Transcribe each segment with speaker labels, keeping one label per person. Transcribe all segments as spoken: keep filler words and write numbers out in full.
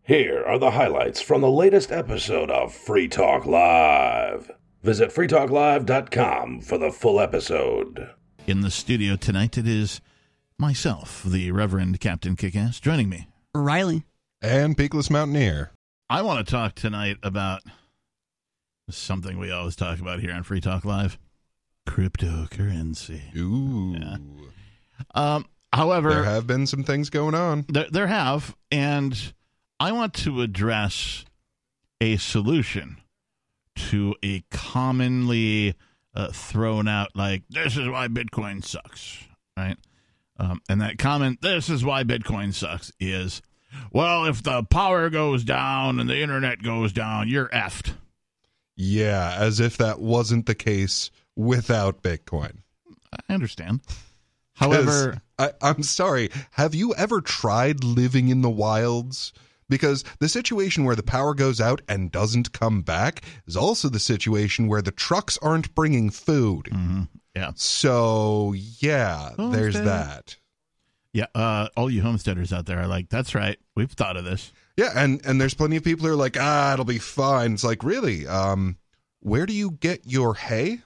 Speaker 1: Here are the highlights from the latest episode of Free Talk Live. Visit free talk live dot com for the full episode.
Speaker 2: In the studio tonight, it is myself, the Reverend Captain Kickass, joining me.
Speaker 3: Riley.
Speaker 4: And Peakless Mountaineer.
Speaker 2: I want to talk tonight about something we always talk about here on Free Talk Live, cryptocurrency.
Speaker 4: Ooh.
Speaker 2: Yeah. Um, however,
Speaker 4: there have been some things going on.
Speaker 2: There, there have, and I want to address a solution to a commonly uh, thrown out, like, this is why Bitcoin sucks, right? Um, and that comment, this is why Bitcoin sucks, is, well, if the power goes down and the internet goes down, you're effed.
Speaker 4: Yeah, as if that wasn't the case without Bitcoin.
Speaker 2: I understand. However,
Speaker 4: I, I'm sorry, have you ever tried living in the wilds? Because the situation where the power goes out and doesn't come back is also the situation where the trucks aren't bringing food.
Speaker 2: Mm-hmm. Yeah.
Speaker 4: So, yeah,
Speaker 2: Homestead.
Speaker 4: There's that.
Speaker 2: Yeah, uh, all you homesteaders out there are like, that's right, we've thought of this.
Speaker 4: Yeah, and, and there's plenty of people who are like, ah, it'll be fine. It's like, really? Um, where do you get your hay?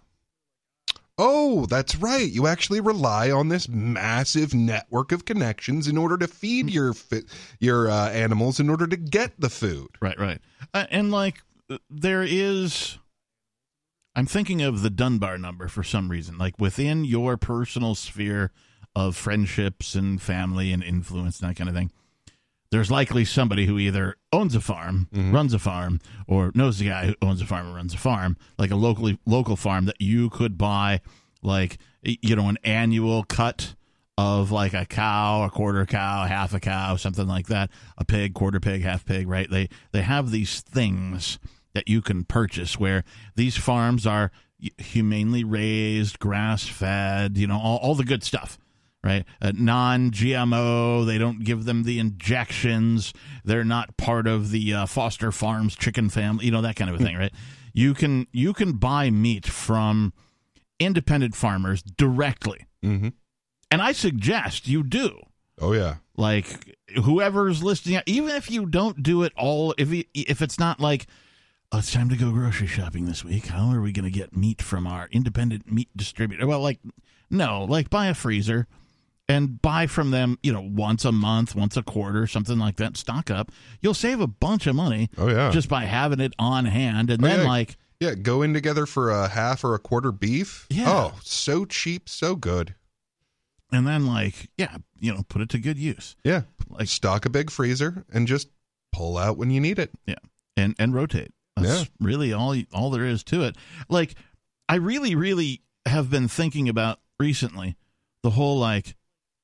Speaker 4: Oh, that's right. You actually rely on this massive network of connections in order to feed your fi- your uh, animals in order to get the food.
Speaker 2: Right, right. Uh, and, like, there is... I'm thinking of the Dunbar number for some reason. Like, within your personal sphere of friendships and family and influence and that kind of thing, there's likely somebody who either owns a farm, mm-hmm. runs a farm, or knows the guy who owns a farm or runs a farm, like a locally local farm that you could buy, like, you know, an annual cut of, like, a cow, a quarter cow, half a cow, something like that, a pig, quarter pig, half pig, right? They they have these things that you can purchase where these farms are humanely raised, grass-fed, you know, all, all the good stuff. Right, uh, non-G M O. They don't give them the injections. They're not part of the uh, Foster Farms chicken family. You know, that kind of a thing, right? You can you can buy meat from independent farmers directly,
Speaker 4: mm-hmm.
Speaker 2: and I suggest you do.
Speaker 4: Oh yeah,
Speaker 2: like whoever's listening, even if you don't do it all, if you, if it's not like, oh, it's time to go grocery shopping this week. How are we going to get meat from our independent meat distributor? Well, like no, like buy a freezer. And buy from them, you know, once a month, once a quarter, something like that. Stock up. You'll save a bunch of money.
Speaker 4: Oh, yeah.
Speaker 2: Just by having it on hand. And
Speaker 4: oh,
Speaker 2: then,
Speaker 4: yeah.
Speaker 2: like...
Speaker 4: Yeah, go in together for a half or a quarter beef.
Speaker 2: Yeah.
Speaker 4: Oh, so cheap, so good.
Speaker 2: And then, like, yeah, you know, put it to good use.
Speaker 4: Yeah.
Speaker 2: Like,
Speaker 4: stock a big freezer and just pull out when you need it.
Speaker 2: Yeah. And and rotate. That's
Speaker 4: yeah.
Speaker 2: really all, all there is to it. Like, I really, really have been thinking about recently the whole, like...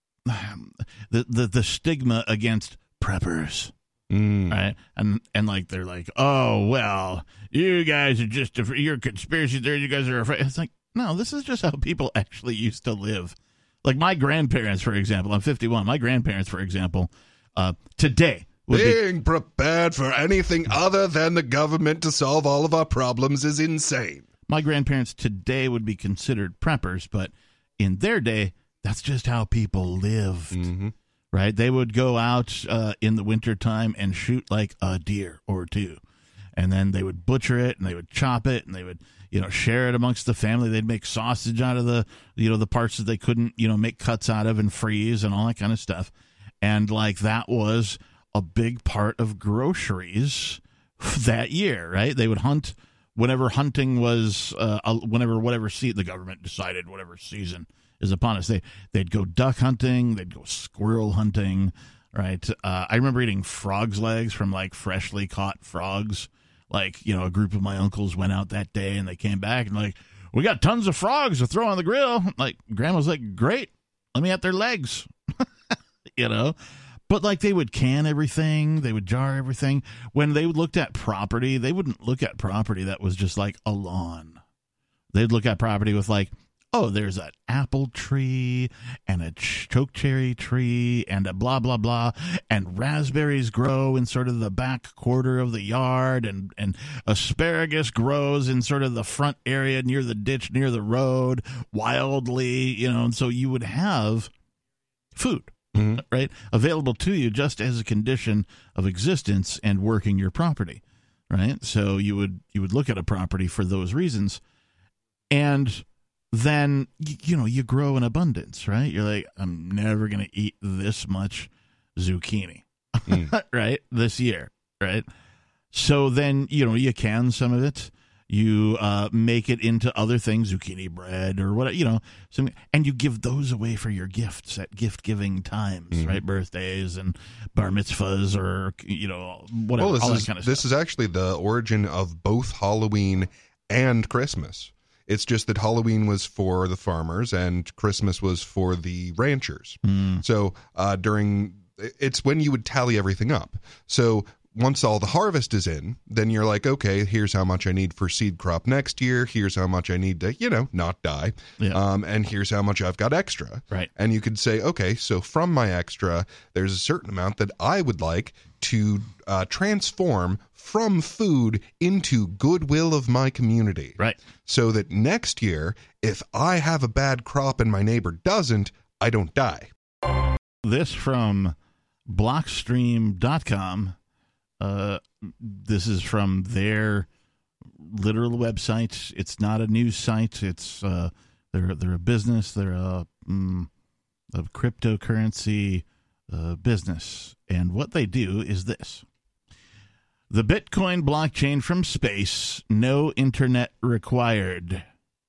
Speaker 2: The, the the stigma against preppers,
Speaker 4: mm.
Speaker 2: right? And and like they're like, oh well, you guys are just a, you're conspiracy theories. You guys are afraid. It's like, no, this is just how people actually used to live. Like my grandparents, for example. I'm fifty-one. My grandparents, for example, uh, today would
Speaker 4: being
Speaker 2: be,
Speaker 4: prepared for anything other than the government to solve all of our problems is insane.
Speaker 2: My grandparents today would be considered preppers, but in their day, that's just how people lived,
Speaker 4: mm-hmm.
Speaker 2: right? They would go out uh, in the wintertime and shoot like a deer or two. And then they would butcher it and they would chop it and they would, you know, share it amongst the family. They'd make sausage out of the, you know, the parts that they couldn't, you know, make cuts out of and freeze and all that kind of stuff. And like that was a big part of groceries that year, right? They would hunt whenever hunting was, uh, whenever whatever season the government decided, whatever season is upon us. They, they'd go duck hunting, they'd go squirrel hunting, right? Uh, I remember eating frogs' legs from, like, freshly caught frogs. Like, you know, a group of my uncles went out that day, and they came back, and, like, we got tons of frogs to throw on the grill. Like, Grandma's like, great, let me at their legs, you know? But, like, they would can everything, they would jar everything. When they looked at property, they wouldn't look at property that was just, like, a lawn. They'd look at property with, like, oh, there's an apple tree and a chokecherry tree and a blah, blah, blah, and raspberries grow in sort of the back quarter of the yard, and, and asparagus grows in sort of the front area near the ditch, near the road, wildly, you know, and so you would have food. mm-hmm. right? Available to you just as a condition of existence and working your property, right? So you would you would look at a property for those reasons, and then, you know, you grow in abundance, right? You're like, I'm never going to eat this much zucchini, mm. right? This year, right? So then, you know, you can some of it. You uh, make it into other things, zucchini bread or whatever, you know, some, and you give those away for your gifts at gift-giving times, mm-hmm. right? Birthdays and bar mitzvahs or, you know, whatever,
Speaker 4: well, this
Speaker 2: all
Speaker 4: is,
Speaker 2: that kind of
Speaker 4: this
Speaker 2: stuff.
Speaker 4: This is actually the origin of both Halloween and Christmas. It's just that Halloween was for the farmers and Christmas was for the ranchers. Mm. So uh, during, it's when you would tally everything up. So once all the harvest is in, then you're like, okay, here's how much I need for seed crop next year. Here's how much I need to, you know, not die. Yeah. Um, and here's how much I've got extra.
Speaker 2: Right.
Speaker 4: And you could say, okay, so from my extra, there's a certain amount that I would like to uh, transform from food into goodwill of my community.
Speaker 2: Right.
Speaker 4: So that next year, if I have a bad crop and my neighbor doesn't, I don't die.
Speaker 2: This from Blockstream dot com. Uh, this is from their literal website. It's not a news site. It's uh, they're they're a business. They're a, um, a cryptocurrency uh, business, and what they do is this: the Bitcoin blockchain from space, no internet required.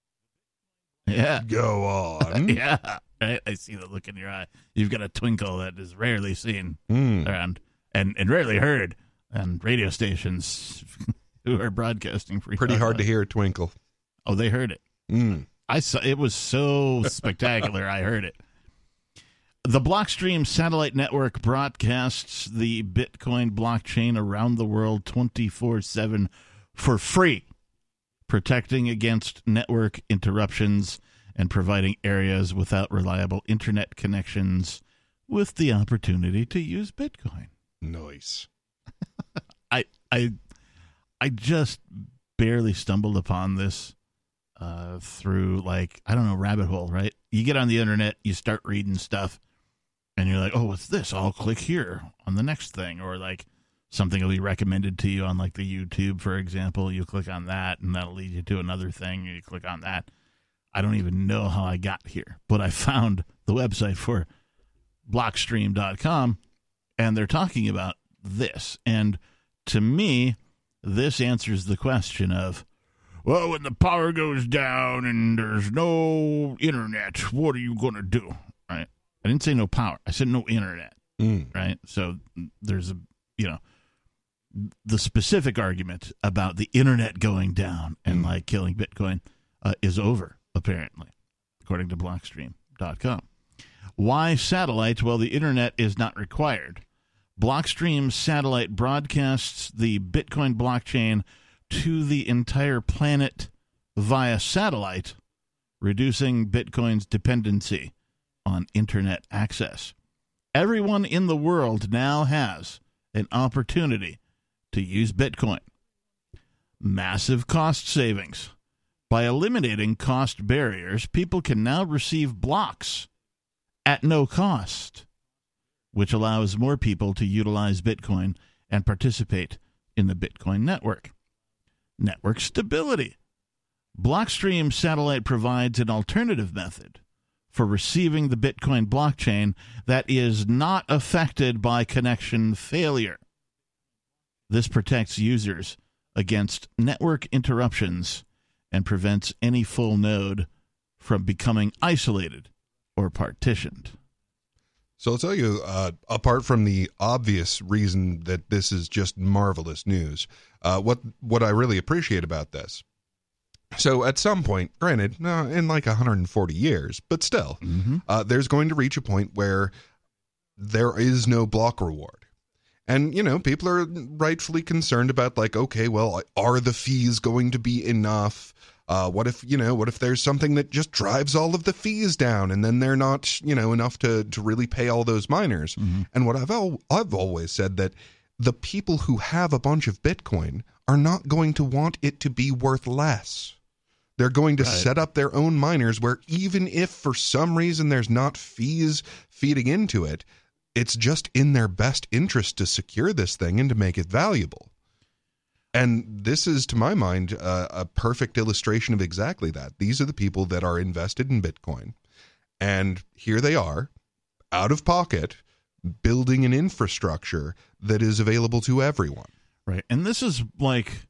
Speaker 2: Yeah,
Speaker 4: go on.
Speaker 2: Yeah, I, I see the look in your eye. You've got a twinkle that is rarely seen
Speaker 4: mm.
Speaker 2: around and and rarely heard. And radio stations who are broadcasting free.
Speaker 4: Pretty hard to hear a twinkle.
Speaker 2: Oh, they heard it.
Speaker 4: Mm.
Speaker 2: I saw it was so spectacular. I heard it. The Blockstream satellite network broadcasts the Bitcoin blockchain around the world twenty-four seven for free, protecting against network interruptions and providing areas without reliable internet connections with the opportunity to use Bitcoin.
Speaker 4: Nice.
Speaker 2: I I I just barely stumbled upon this uh, through, like, I don't know, rabbit hole, right? You get on the internet, you start reading stuff, and you're like, oh, what's this? I'll click here on the next thing. Or, like, something will be recommended to you on, like, the YouTube, for example. You click on that, and that'll lead you to another thing, and you click on that. I don't even know how I got here, but I found the website for Blockstream dot com, and they're talking about this. And to me, this answers the question of, well, when the power goes down and there's no internet, what are you going to do? Right? I didn't say no power. I said no internet.
Speaker 4: Mm.
Speaker 2: Right? So there's a, you know, the specific argument about the internet going down and, mm. like, killing Bitcoin uh, is over, apparently, according to Blockstream dot com. Why satellite? Well, the internet is not required. Blockstream satellite broadcasts the Bitcoin blockchain to the entire planet via satellite, reducing Bitcoin's dependency on internet access. Everyone in the world now has an opportunity to use Bitcoin. Massive cost savings. By eliminating cost barriers, people can now receive blocks at no cost, which allows more people to utilize Bitcoin and participate in the Bitcoin network. Network stability. Blockstream Satellite provides an alternative method for receiving the Bitcoin blockchain that is not affected by connection failure. This protects users against network interruptions and prevents any full node from becoming isolated or partitioned.
Speaker 4: So I'll tell you, uh, apart from the obvious reason that this is just marvelous news, uh, what what I really appreciate about this. So at some point, granted, uh, in like one hundred forty years, but still, mm-hmm. uh, there's going to reach a point where there is no block reward. And, you know, people are rightfully concerned about, like, okay, well, are the fees going to be enough? Uh, what if, you know, what if there's something that just drives all of the fees down and then they're not, you know, enough to, to really pay all those miners? Mm-hmm. And what I've, al- I've always said that the people who have a bunch of Bitcoin are not going to want it to be worth less. They're going to
Speaker 2: Right.
Speaker 4: set up their own miners where even if for some reason there's not fees feeding into it, it's just in their best interest to secure this thing and to make it valuable. And this is, to my mind, uh, a perfect illustration of exactly that. These are the people that are invested in Bitcoin. And here they are, out of pocket, building an infrastructure that is available to everyone.
Speaker 2: Right. And this is like,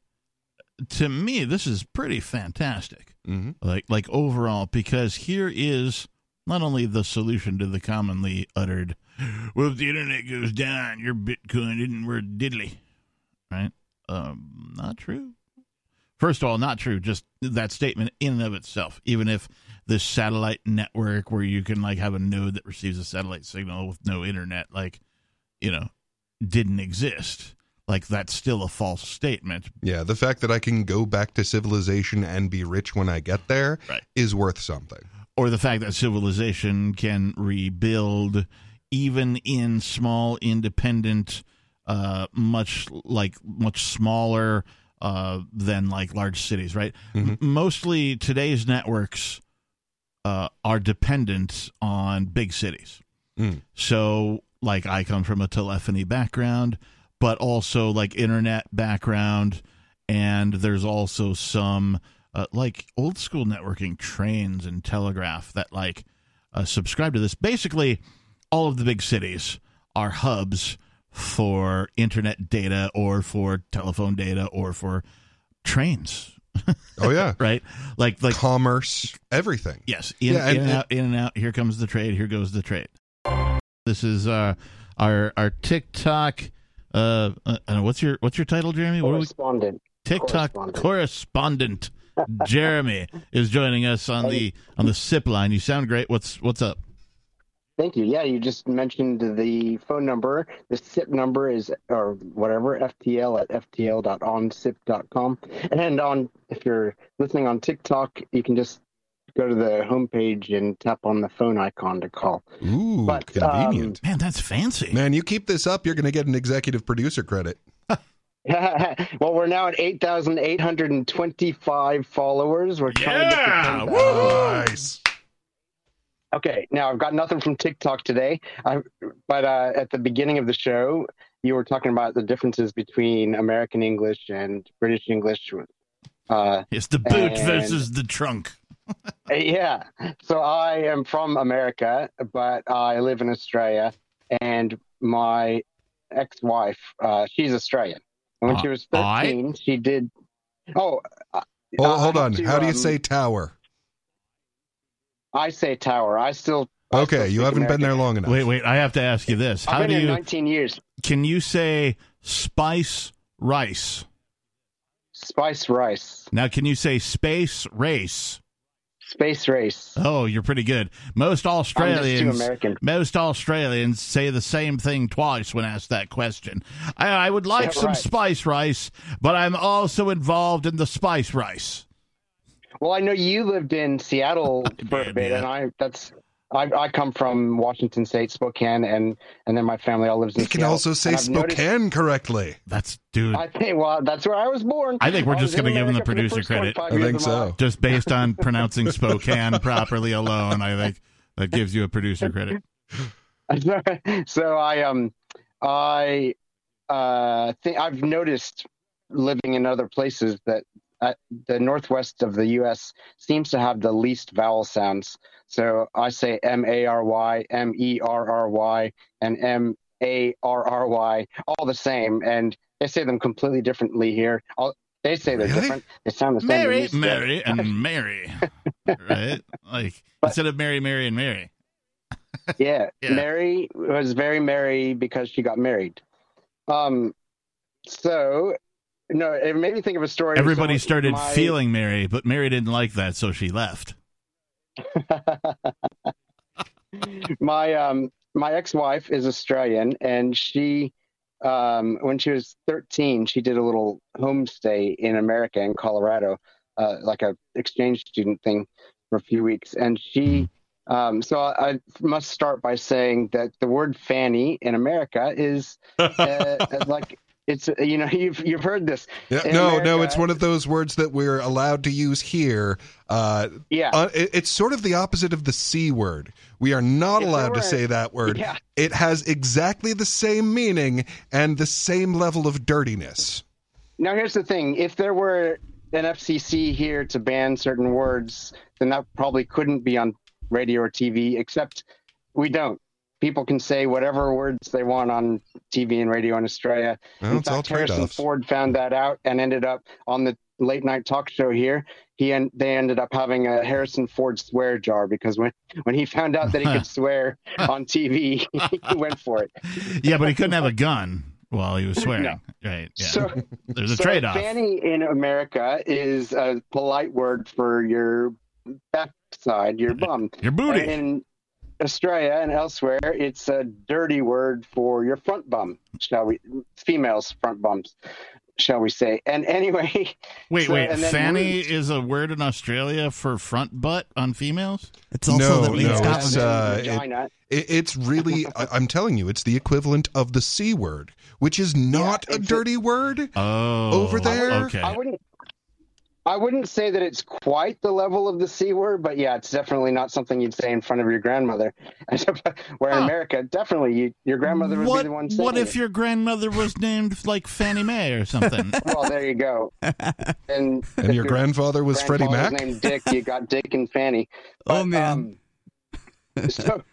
Speaker 2: to me, this is pretty fantastic.
Speaker 4: Mm-hmm.
Speaker 2: Like, like overall, because here is not only the solution to the commonly uttered, well, if the internet goes down, your Bitcoin isn't worth diddly. Right? Um, not true. First of all, not true. Just that statement in and of itself. Even if this satellite network where you can like have a node that receives a satellite signal with no internet, like, you know, didn't exist. Like, that's still a false statement.
Speaker 4: Yeah, the fact that I can go back to civilization and be rich when I get there
Speaker 2: Right.
Speaker 4: is worth something.
Speaker 2: Or the fact that civilization can rebuild even in small, independent, uh, much like much smaller uh, than like large cities, right?
Speaker 4: Mhm.
Speaker 2: M- mostly today's networks uh, are dependent on big cities.
Speaker 4: Mm.
Speaker 2: So, like, I come from a telephony background, but also like internet background, and there's also some uh, like old school networking, trains and telegraph that like uh, subscribe to this. Basically, all of the big cities are hubs for internet data or for telephone data or for trains.
Speaker 4: Oh, yeah.
Speaker 2: Right? Like, like
Speaker 4: Commerce, everything.
Speaker 2: yes, in,
Speaker 4: Yeah,
Speaker 2: in
Speaker 4: and-
Speaker 2: and out, in and out. Here comes the trade. Here goes the trade. This is uh, our our TikTok. Uh, uh, what's your what's your title, Jeremy? What are we?
Speaker 3: Correspondent.
Speaker 2: TikTok
Speaker 3: correspondent.
Speaker 2: correspondent Jeremy is joining us on the on the SIP line. You sound great. What's what's up?
Speaker 3: Thank you. Yeah, you just mentioned the phone number. The S I P number is, or whatever, F T L at f t l dot onsip dot com. And on, if you're listening on TikTok, you can just go to the homepage and tap on the phone icon to call.
Speaker 4: Ooh,
Speaker 3: But,
Speaker 4: convenient.
Speaker 2: Man, that's fancy.
Speaker 4: Man, you keep this up, you're going to get an executive producer credit.
Speaker 3: Well, we're now at eight thousand eight hundred twenty-five followers. We're trying to get to
Speaker 2: Yeah!
Speaker 3: ten thousand.
Speaker 2: Woo!
Speaker 4: Nice.
Speaker 3: Okay, now I've got nothing from TikTok today, I, but uh, at the beginning of the show, you were talking about the differences between American English and British English. Uh,
Speaker 2: It's the boot
Speaker 3: and-
Speaker 2: versus the trunk.
Speaker 3: yeah, so I am from America, but I live in Australia, and my ex-wife, uh, she's Australian. And when
Speaker 2: Uh,
Speaker 3: she was
Speaker 2: I-
Speaker 3: thirteen, she did. Oh, uh,
Speaker 4: Hold,
Speaker 3: I
Speaker 4: hold
Speaker 3: have
Speaker 4: on.
Speaker 3: to,
Speaker 4: How do you
Speaker 3: um,
Speaker 4: say tower?
Speaker 3: I say tower. I still. I still
Speaker 4: Okay, you
Speaker 3: speak
Speaker 4: haven't been
Speaker 3: American.
Speaker 4: there long enough.
Speaker 2: Wait, wait. I have to ask you this.
Speaker 3: I've
Speaker 2: How
Speaker 3: been
Speaker 2: do
Speaker 3: here
Speaker 2: you
Speaker 3: nineteen years.
Speaker 2: can you say spice rice?
Speaker 3: Spice rice.
Speaker 2: Now, can you say space race?
Speaker 3: Space race.
Speaker 2: Oh, you're pretty good. Most
Speaker 3: I'm just too
Speaker 2: Australians,
Speaker 3: American.
Speaker 2: most Australians say the same thing twice when asked that question. I, I would like
Speaker 3: Yeah,
Speaker 2: some
Speaker 3: right.
Speaker 2: spice rice, but I'm also involved in the spice rice.
Speaker 3: Well, I know you lived in Seattle for a
Speaker 2: did,
Speaker 3: bit,
Speaker 2: yeah.
Speaker 3: and I that's I, I come from Washington State, Spokane, and and then my family all lives in
Speaker 4: You can
Speaker 3: Seattle.
Speaker 4: also say
Speaker 3: And I've noticed-
Speaker 4: Spokane correctly.
Speaker 2: That's dude.
Speaker 3: I think well, that's where I was born.
Speaker 2: I think we're
Speaker 3: I
Speaker 2: just
Speaker 3: was in
Speaker 2: gonna give him the
Speaker 3: America for
Speaker 2: producer
Speaker 3: first
Speaker 2: credit.
Speaker 3: twenty-five
Speaker 4: I
Speaker 3: years
Speaker 4: think
Speaker 3: of my
Speaker 4: so.
Speaker 3: life.
Speaker 2: Just based on pronouncing Spokane properly alone, I think that gives you a producer credit.
Speaker 3: So I um I uh think I've noticed living in other places that uh, the northwest of the U S seems to have the least vowel sounds. So I say M A R Y, M E R R Y, and M A R R Y, all the same, and they say them completely differently here. I'll, they say they're
Speaker 4: Really?
Speaker 3: different. They sound the same. to me
Speaker 2: Mary,
Speaker 3: still.
Speaker 2: Mary, and Mary, right? Like
Speaker 3: But-
Speaker 2: instead of Mary, Mary, and Mary.
Speaker 3: Yeah.
Speaker 2: Yeah.
Speaker 3: Mary was very merry because she got married. Um, so no, it made me think of a story.
Speaker 2: Everybody
Speaker 3: So
Speaker 2: started
Speaker 3: my-
Speaker 2: feeling Mary, but Mary didn't like that, so she left.
Speaker 3: my um my ex-wife is Australian, and she um when she was thirteen, she did a little homestay in America in Colorado, uh, like a exchange student thing for a few weeks, and she. Um, so I, I must start by saying that the word fanny in America is uh, like It's you know you've you've heard this.
Speaker 4: Yeah,
Speaker 3: In
Speaker 4: no,
Speaker 3: America,
Speaker 4: no, it's one of those words that we're allowed to use here. Uh,
Speaker 3: Yeah.
Speaker 4: uh, it- it's sort of the opposite of the C word. We are not
Speaker 3: If
Speaker 4: allowed
Speaker 3: there
Speaker 4: to
Speaker 3: were-
Speaker 4: say that word.
Speaker 3: Yeah.
Speaker 4: It has exactly the same meaning and the same level of dirtiness.
Speaker 3: Now here's the thing: if there were an F C C here to ban certain words, then that probably couldn't be on radio or T V. Except we don't. People can say whatever words they want on T V and radio in Australia.
Speaker 4: Well,
Speaker 3: in
Speaker 4: it's all
Speaker 3: fact, Harrison
Speaker 4: trade-offs.
Speaker 3: Ford found that out and ended up on the late night talk show here. He and they ended up having a Harrison Ford swear jar because when when he found out that he could swear on T V, he went for it.
Speaker 2: Yeah, but he couldn't have a gun while he was swearing.
Speaker 3: No.
Speaker 2: Right. Yeah.
Speaker 3: So,
Speaker 2: There's a
Speaker 3: so
Speaker 2: trade-off.
Speaker 3: fanny in America is a polite word for your backside, your bum.
Speaker 2: Your booty.
Speaker 3: And in Australia and elsewhere, it's a dirty word for your front bum, shall we? Females' front bums, shall we say? And anyway,
Speaker 2: Wait,
Speaker 3: so-
Speaker 2: wait.
Speaker 3: and then
Speaker 2: Fanny
Speaker 3: roots.
Speaker 2: is a word in Australia for front butt on females?
Speaker 5: It's also
Speaker 4: No,
Speaker 5: that means
Speaker 4: no,
Speaker 5: Scotland.
Speaker 4: it's, uh, it-
Speaker 3: Vagina.
Speaker 4: It, it's really, I, I'm telling you, it's the equivalent of the C word, which is not
Speaker 3: Yeah,
Speaker 4: a
Speaker 3: it's
Speaker 4: dirty word.
Speaker 2: Oh.
Speaker 4: Over there?
Speaker 2: Okay.
Speaker 3: I wouldn't. I wouldn't say that it's quite the level of the C word, but yeah, it's definitely not something you'd say in front of your grandmother. Where in
Speaker 2: Huh.
Speaker 3: America, definitely you, your grandmother would
Speaker 2: what,
Speaker 3: be the one saying
Speaker 2: what if
Speaker 3: it.
Speaker 2: your grandmother was named like Fannie Mae or something?
Speaker 3: Well, there you go. And,
Speaker 4: And
Speaker 3: if
Speaker 4: your grandfather was Freddie
Speaker 3: grandfather
Speaker 4: Mac?
Speaker 3: was named Dick, you got Dick and Fanny.
Speaker 5: Oh, man.
Speaker 3: um, so,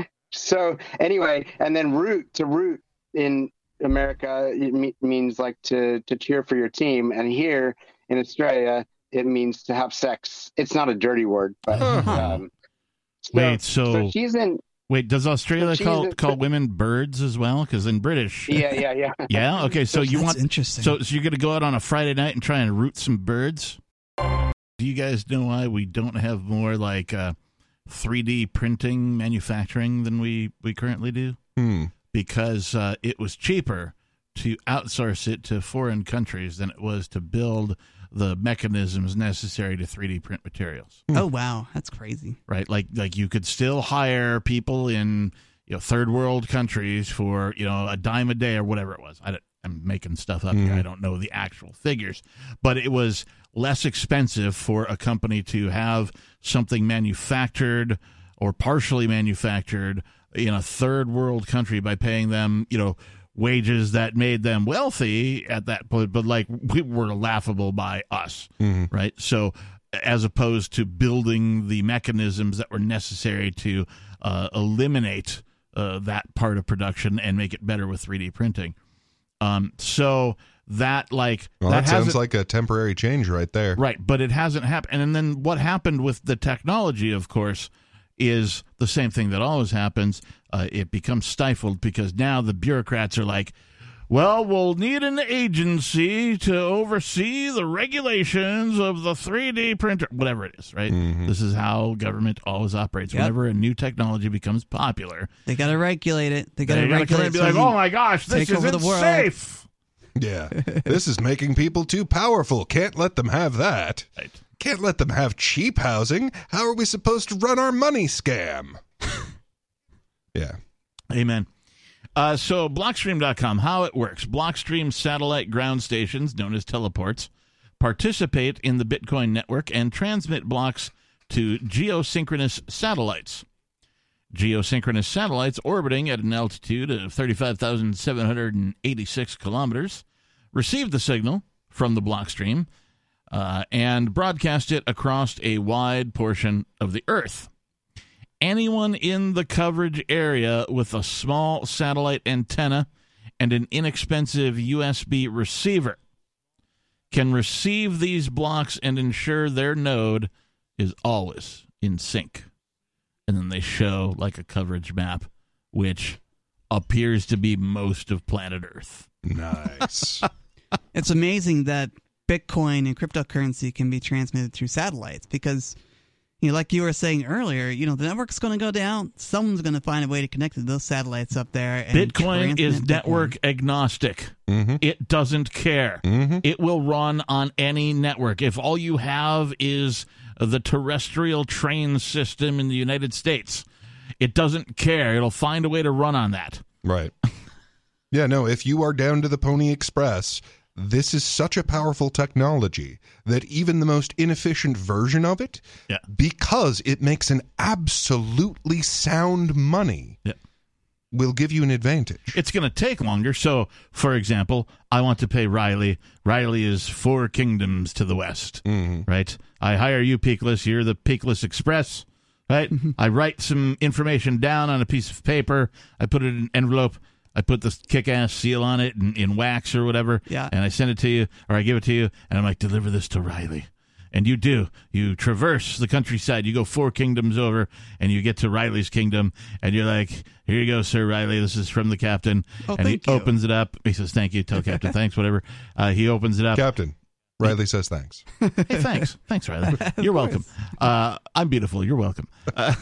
Speaker 3: so anyway, and then root to root in America it me- means like to to cheer for your team, and here in Australia it means to have sex. It's not a dirty word, but
Speaker 4: Uh-huh.
Speaker 3: um, so,
Speaker 2: Wait, so-
Speaker 3: so she's in.
Speaker 2: Wait, does Australia
Speaker 3: She's
Speaker 2: call
Speaker 3: a-
Speaker 2: call women birds as well? Because in British,
Speaker 3: Yeah, yeah, yeah.
Speaker 2: yeah. Okay, so you
Speaker 5: That's
Speaker 2: want
Speaker 5: interesting.
Speaker 2: so so you're gonna go out on a Friday night and try and root some birds? Do you guys know why we don't have more like uh, three D printing manufacturing than we we currently do?
Speaker 4: Hmm.
Speaker 2: Because uh, it was cheaper to outsource it to foreign countries than it was to build the mechanisms necessary to three D print materials.
Speaker 5: oh wow, that's crazy.
Speaker 2: Right? Like like you could still hire people in you know third world countries for you know a dime a day or whatever it was. I don't, I'm making stuff up here. I don't know the actual figures, but it was less expensive for a company to have something manufactured or partially manufactured in a third world country by paying them you know wages that made them wealthy at that point, but like we were laughable by us,
Speaker 4: Mhm.
Speaker 2: right? So as opposed to building the mechanisms that were necessary to uh, eliminate uh, that part of production and make it better with three D printing. Um, so that like
Speaker 4: Well,
Speaker 2: that
Speaker 4: that sounds
Speaker 2: hasn't-
Speaker 4: like a temporary change right there.
Speaker 2: right, but it hasn't happened. And then what happened with the technology, of course, is the same thing that always happens. Uh, it becomes stifled because now the bureaucrats are like, well, we'll need an agency to oversee the regulations of the three D printer, whatever it is, right?
Speaker 4: Mhm.
Speaker 2: This is how government always operates.
Speaker 5: Yep.
Speaker 2: Whenever a new technology becomes popular,
Speaker 5: They got to regulate it. They got
Speaker 2: they
Speaker 5: to
Speaker 2: gotta come in
Speaker 5: regulate
Speaker 2: and be
Speaker 5: so
Speaker 2: like,
Speaker 5: you-
Speaker 2: oh my gosh, this
Speaker 5: take over
Speaker 2: isn't
Speaker 5: the world."
Speaker 2: safe.
Speaker 4: Yeah. This is making people too powerful. Can't let them have that.
Speaker 2: Right.
Speaker 4: Can't let them have cheap housing. How are we supposed to run our money scam? Yeah.
Speaker 2: Amen. Uh, so Blockstream dot com, how it works. Blockstream satellite ground stations, known as teleports, participate in the Bitcoin network and transmit blocks to geosynchronous satellites. Geosynchronous satellites orbiting at an altitude of thirty-five thousand seven hundred eighty-six kilometers receive the signal from the Blockstream uh, and broadcast it across a wide portion of the Earth. Anyone in the coverage area with a small satellite antenna and an inexpensive U S B receiver can receive these blocks and ensure their node is always in sync. And then they show like a coverage map, which appears to be most of planet Earth.
Speaker 4: Nice.
Speaker 5: It's amazing that Bitcoin and cryptocurrency can be transmitted through satellites because, you know, like you were saying earlier, you know, the network's going to go down. Someone's going to find a way to connect to those satellites up there. And
Speaker 2: Bitcoin is
Speaker 5: transmit Bitcoin.
Speaker 2: network agnostic.
Speaker 4: Mm-hmm.
Speaker 2: It doesn't care.
Speaker 4: Mm-hmm.
Speaker 2: It will run on any network. If all you have is the terrestrial train system in the United States, it doesn't care. It'll find a way to run on that.
Speaker 4: Right. Yeah, no, if you are down to the Pony Express, this is such a powerful technology that even the most inefficient version of it,
Speaker 2: Yeah.
Speaker 4: because it makes an absolutely sound money,
Speaker 2: Yeah.
Speaker 4: will give you an advantage.
Speaker 2: It's going to take longer. So, for example, I want to pay Riley. Riley is four kingdoms to the west,
Speaker 4: Mm-hmm.
Speaker 2: right? I hire you, Peakless. You're the Peakless Express, right? I write some information down on a piece of paper. I put it in an envelope. I put the kick-ass seal on it in, in wax or whatever,
Speaker 5: Yeah.
Speaker 2: and I send it to you, or I give it to you, and I'm like, deliver this to Riley. And you do. You traverse the countryside. You go four kingdoms over, and you get to Riley's kingdom, and you're like, here you go, Sir Riley. This is from the captain.
Speaker 5: Oh,
Speaker 2: and he
Speaker 5: thank you.
Speaker 2: opens it up. He says, thank you. Tell Captain, thanks, whatever. Uh, he opens it up.
Speaker 4: Captain, Riley says thanks.
Speaker 2: Hey, thanks. Thanks, Riley. You're welcome. Uh, I'm beautiful. You're welcome. Uh,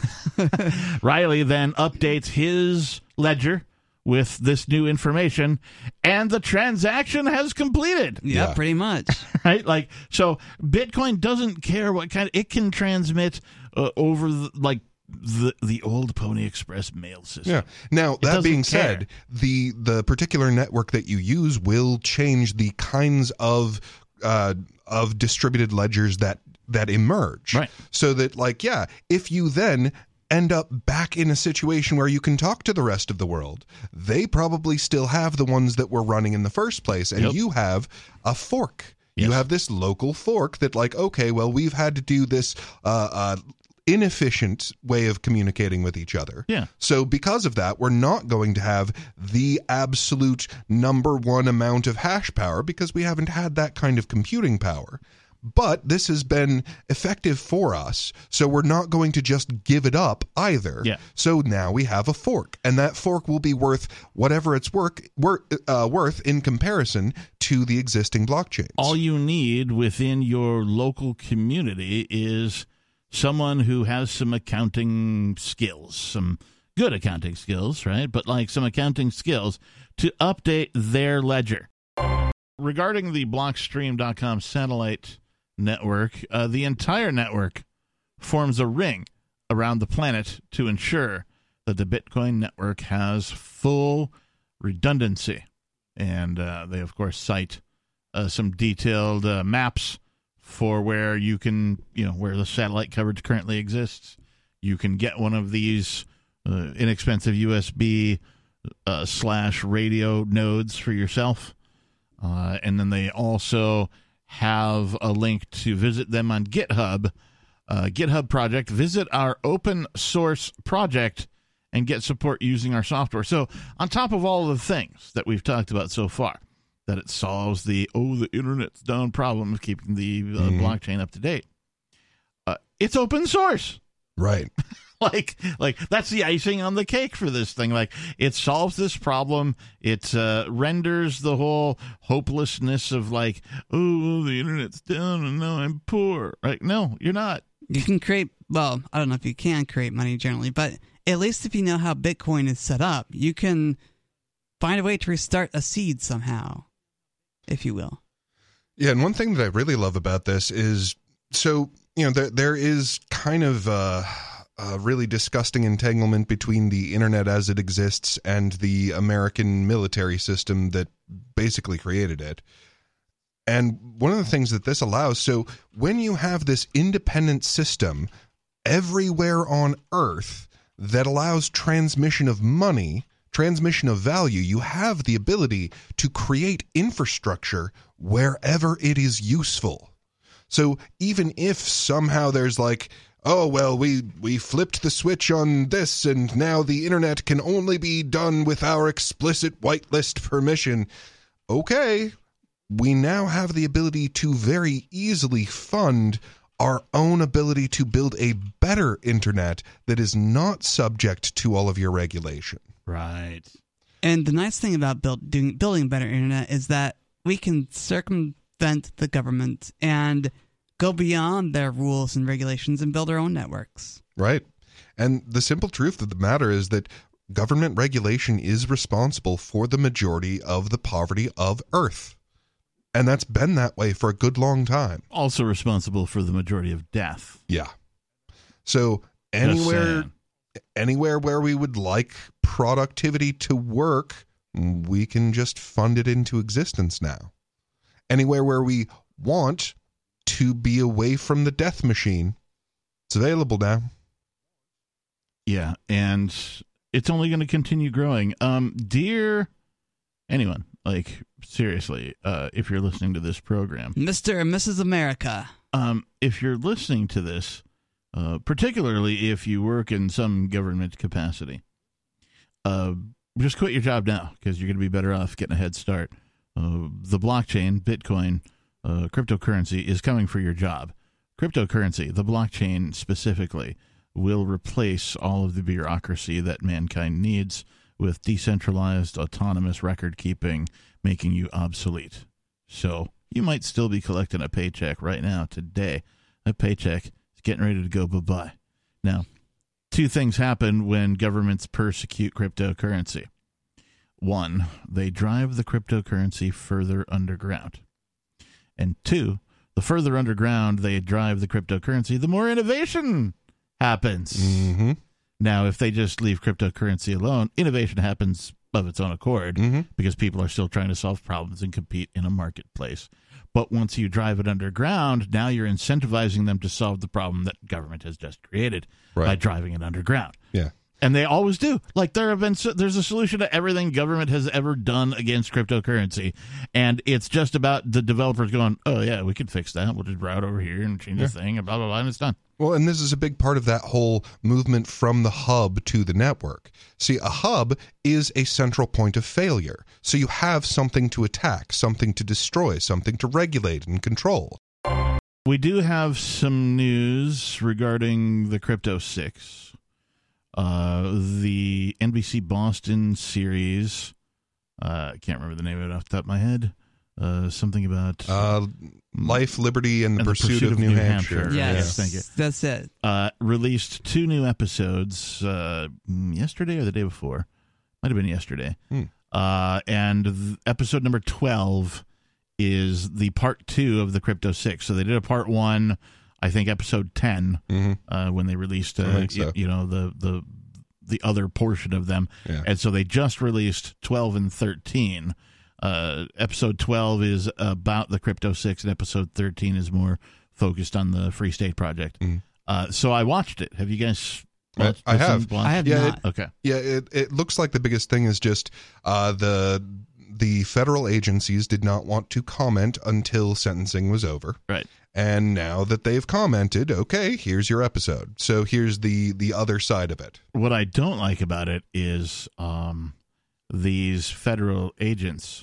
Speaker 2: Riley then updates his ledger with this new information, and the transaction has completed.
Speaker 5: Yeah,
Speaker 4: Yeah.
Speaker 5: pretty much.
Speaker 2: Right? Like, so Bitcoin doesn't care what kind, it can transmit uh, over the, like the the old Pony Express mail system.
Speaker 4: Yeah. Now, that
Speaker 2: doesn't
Speaker 4: being
Speaker 2: care.
Speaker 4: said, the the particular network that you use will change the kinds of uh, of distributed ledgers that that emerge.
Speaker 2: Right.
Speaker 4: So that, like, yeah, if you then end up back in a situation where you can talk to the rest of the world, they probably still have the ones that were running in the first place, and
Speaker 2: Yep.
Speaker 4: you have a fork. You
Speaker 2: Yes.
Speaker 4: have this local fork that, like, okay, well, we've had to do this uh, uh, inefficient way of communicating with each other.
Speaker 2: Yeah.
Speaker 4: So because of that, we're not going to have the absolute number one amount of hash power because we haven't had that kind of computing power. But this has been effective for us, so we're not going to just give it up either.
Speaker 2: Yeah.
Speaker 4: So now we have a fork, and that fork will be worth whatever it's work, wor- uh, worth in comparison to the existing blockchains.
Speaker 2: All you need within your local community is someone who has some accounting skills, some good accounting skills, right? But like some accounting skills to update their ledger. Regarding the Blockstream dot com satellite network, uh, the entire network forms a ring around the planet to ensure that the Bitcoin network has full redundancy. And uh, they, of course, cite uh, some detailed uh, maps for where you can, you know, where the satellite coverage currently exists. You can get one of these uh, inexpensive U S B uh, slash radio nodes for yourself. Uh, and then they also have a link to visit them on GitHub, uh, GitHub project. Visit our open source project and get support using our software. So on top of all of the things that we've talked about so far, that it solves the, oh, the internet's down problem of keeping the uh,
Speaker 4: Mhm.
Speaker 2: blockchain up to date, uh, it's open source.
Speaker 4: Right.
Speaker 2: like like that's the icing on the cake for this thing. Like, it solves this problem. It uh, renders the whole hopelessness of like, oh, the internet's down and now I'm poor. Like, no, you're not.
Speaker 5: You can create, well, I don't know if you can create money generally, but at least if you know how Bitcoin is set up, you can find a way to restart a seed somehow, if you will.
Speaker 4: Yeah, and one thing that I really love about this is, so, you know, there there is kind of uh, a really disgusting entanglement between the internet as it exists and the American military system that basically created it. And one of the things that this allows, so when you have this independent system everywhere on Earth that allows transmission of money, transmission of value, you have the ability to create infrastructure wherever it is useful. So even if somehow there's like, oh, well, we, we flipped the switch on this and now the internet can only be done with our explicit whitelist permission. Okay, we now have the ability to very easily fund our own ability to build a better internet that is not subject to all of your regulation.
Speaker 2: Right.
Speaker 5: And the nice thing about build, doing, building a better internet is that we can circumvent the government and go beyond their rules and regulations and build our own networks.
Speaker 4: Right. And the simple truth of the matter is that government regulation is responsible for the majority of the poverty of Earth. And that's been that way for a good long time.
Speaker 2: Also responsible for the majority of death.
Speaker 4: Yeah. So
Speaker 2: Just
Speaker 4: anywhere
Speaker 2: saying.
Speaker 4: anywhere where we would like productivity to work, we can just fund it into existence now. Anywhere where we want to be away from the death machine, it's available now.
Speaker 2: Yeah, and it's only going to continue growing. Um, dear anyone, like, seriously, uh, if you're listening to this program,
Speaker 5: Mister and Missus America,
Speaker 2: um, if you're listening to this, uh, particularly if you work in some government capacity, uh, just quit your job now, because you're going to be better off getting a head start. Uh, the blockchain, Bitcoin, uh, cryptocurrency is coming for your job. Cryptocurrency, the blockchain specifically, will replace all of the bureaucracy that mankind needs with decentralized, autonomous record keeping, making you obsolete. So you might still be collecting a paycheck right now, today. A paycheck is getting ready to go bye-bye. Now, two things happen when governments persecute cryptocurrency. One, they drive the cryptocurrency further underground. And two, the further underground they drive the cryptocurrency, the more innovation happens.
Speaker 4: Mm-hmm.
Speaker 2: Now, if they just leave cryptocurrency alone, innovation happens of its own accord
Speaker 4: Mm-hmm.
Speaker 2: because people are still trying to solve problems and compete in a marketplace. But once you drive it underground, now you're incentivizing them to solve the problem that government has just created
Speaker 4: Right.
Speaker 2: by driving it underground.
Speaker 4: Yeah.
Speaker 2: And they always do. Like, there have been there's a solution to everything government has ever done against cryptocurrency, and it's just about the developers going, "Oh yeah, we can fix that. We'll just route over here and change
Speaker 4: Yeah.
Speaker 2: the thing, and blah blah blah, and it's done."
Speaker 4: Well, and this is a big part of that whole movement from the hub to the network. See, a hub is a central point of failure. So you have something to attack, something to destroy, something to regulate and control.
Speaker 2: We do have some news regarding the Crypto Six. Uh, the N B C Boston series, uh, I can't remember the name of it off the top of my head. Uh, something about
Speaker 4: Uh, life, liberty, and the,
Speaker 2: And the
Speaker 4: pursuit, of, New Hampshire.
Speaker 2: Hampshire.
Speaker 5: yes,
Speaker 2: Yes, thank you.
Speaker 5: That's it.
Speaker 2: uh, released two new episodes uh, yesterday or the day before. Might have been yesterday.
Speaker 4: Hmm.
Speaker 2: Uh, and th- episode number twelve is the part two of the Crypto Six. So they did a part one, I think episode ten,
Speaker 4: Mm-hmm.
Speaker 2: uh, when they released, uh,
Speaker 4: I think so.
Speaker 2: y- you know, the, the the other portion of them.
Speaker 4: Yeah.
Speaker 2: And so they just released twelve and thirteen. Uh, episode twelve is about the Crypto Six, and episode thirteen is more focused on the Free State Project.
Speaker 4: Mm.
Speaker 2: Uh, so I watched it. Have you guys
Speaker 4: I-
Speaker 2: watched
Speaker 4: I have.
Speaker 2: listened, watched?
Speaker 5: I have
Speaker 4: Yeah,
Speaker 5: not.
Speaker 2: Okay.
Speaker 4: Yeah, it, it looks like the biggest thing is just uh, the the federal agencies did not want to comment until sentencing was over.
Speaker 2: Right.
Speaker 4: And now that they've commented, okay, here's your episode. So here's the the other side of it.
Speaker 2: What I don't like about it is um, these federal agents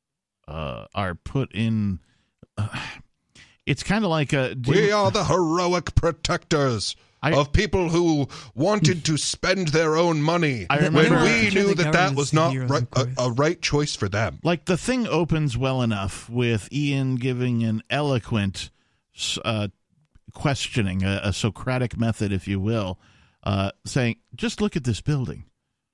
Speaker 2: uh, are put in. Uh, it's kind of like a.
Speaker 4: We are the heroic protectors
Speaker 2: I-
Speaker 4: of people who wanted to spend their own money
Speaker 2: I
Speaker 4: when
Speaker 2: remember-
Speaker 4: we
Speaker 5: Portray
Speaker 4: knew
Speaker 5: the
Speaker 4: that that
Speaker 5: government
Speaker 4: was
Speaker 5: as
Speaker 4: not
Speaker 5: heroes,
Speaker 4: right,
Speaker 5: of
Speaker 4: a,
Speaker 5: course.
Speaker 4: a right choice for them.
Speaker 2: Like, the thing opens well enough with Ian giving an eloquent uh, questioning, a, a Socratic method, if you will, uh, saying, just look at this building,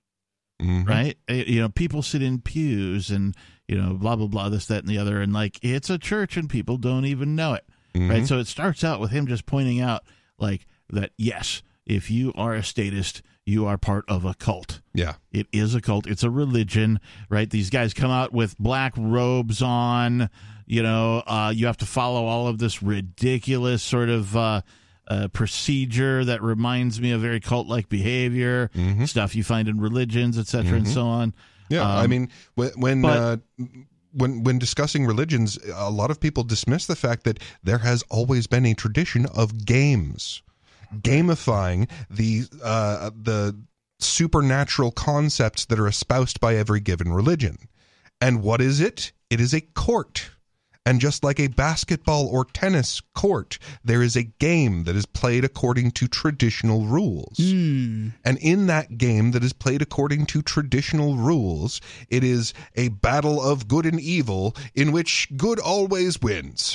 Speaker 4: Mhm.
Speaker 2: right? Uh, You know, people sit in pews and, you know, blah, blah, blah, this, that, and the other. And, like, it's a church and people don't even know it,
Speaker 4: Mhm.
Speaker 2: right? So it starts out with him just pointing out, like, that, yes, if you are a statist, you are part of a cult.
Speaker 4: Yeah.
Speaker 2: It is a cult. It's a religion, right? These guys come out with black robes on. You know, uh, you have to follow all of this ridiculous sort of uh, uh, procedure that reminds me of very cult-like behavior,
Speaker 4: Mhm.
Speaker 2: stuff you find in religions, et cetera, and
Speaker 4: Mhm.
Speaker 2: so on.
Speaker 4: Yeah, I
Speaker 2: Um,
Speaker 4: mean, when when,
Speaker 2: but-
Speaker 4: uh, when when discussing religions, a lot of people dismiss the fact that there has always been a tradition of games, gamifying the uh, the supernatural concepts that are espoused by every given religion. And what is it? It is a court. And just like a basketball or tennis court, there is a game that is played according to traditional rules.
Speaker 5: Hmm.
Speaker 4: And in that game that is played according to traditional rules, it is a battle of good and evil in which good always wins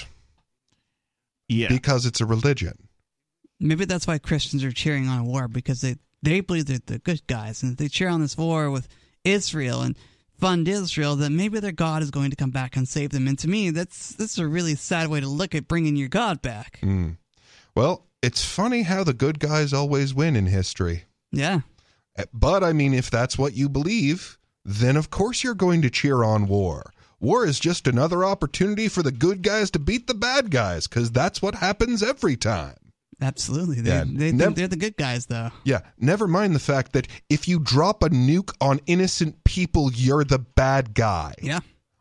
Speaker 2: Yeah.
Speaker 4: because it's a religion.
Speaker 5: Maybe that's why Christians are cheering on a war, because they, they believe they're the good guys, and if they cheer on this war with Israel and fund Israel, then maybe their God is going to come back and save them. And to me, that's that's a really sad way to look at bringing your God back.
Speaker 4: Mm. Well, it's funny how the good guys always win in history.
Speaker 5: Yeah.
Speaker 4: But, I mean, if that's what you believe, then of course you're going to cheer on war. War is just another opportunity for the good guys to beat the bad guys, because that's what happens every time.
Speaker 5: Absolutely. They,
Speaker 4: Yeah,
Speaker 5: they
Speaker 4: nev-
Speaker 5: think they're the good guys, though.
Speaker 4: Yeah, never mind the fact that if you drop a nuke on innocent people, you're the bad guy.
Speaker 5: Yeah.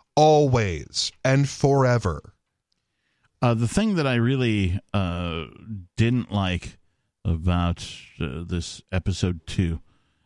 Speaker 4: Always and forever.
Speaker 2: Uh, the thing that I really uh, didn't like about uh, this episode two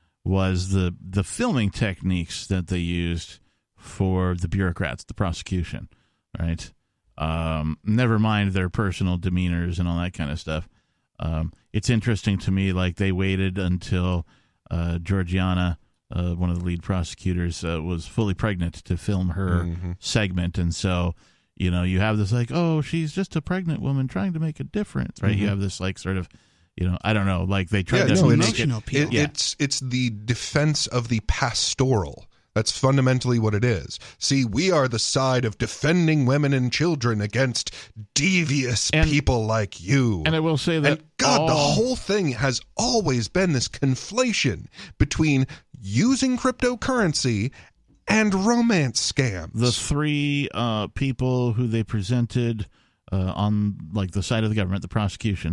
Speaker 2: was the the filming techniques that they used for the bureaucrats, the prosecution, right? Um, never mind their personal demeanors and all that kind of stuff. Um, it's interesting to me, like they waited until uh, Georgiana, uh, one of the lead prosecutors, uh, was fully pregnant to film her
Speaker 4: Mhm.
Speaker 2: segment, and so you know you have this like, oh, she's just a pregnant woman trying to make a difference, right?
Speaker 4: Mhm.
Speaker 2: You have this like sort of, you know, I don't know, like they tried
Speaker 4: Yeah,
Speaker 2: to
Speaker 4: no,
Speaker 2: make
Speaker 4: it's-
Speaker 2: it,
Speaker 5: emotional appeal.
Speaker 4: It,
Speaker 2: Yeah.
Speaker 4: It's it's the defense of the pastoral. That's fundamentally what it is. See, we are the side of defending women and children against devious
Speaker 2: And-
Speaker 4: people like you.
Speaker 2: and I will say that
Speaker 4: And God, the
Speaker 2: all-
Speaker 4: whole thing has always been this conflation between using cryptocurrency and romance scams.
Speaker 2: the three uh, people who they presented uh, on like the side of the government, the prosecution,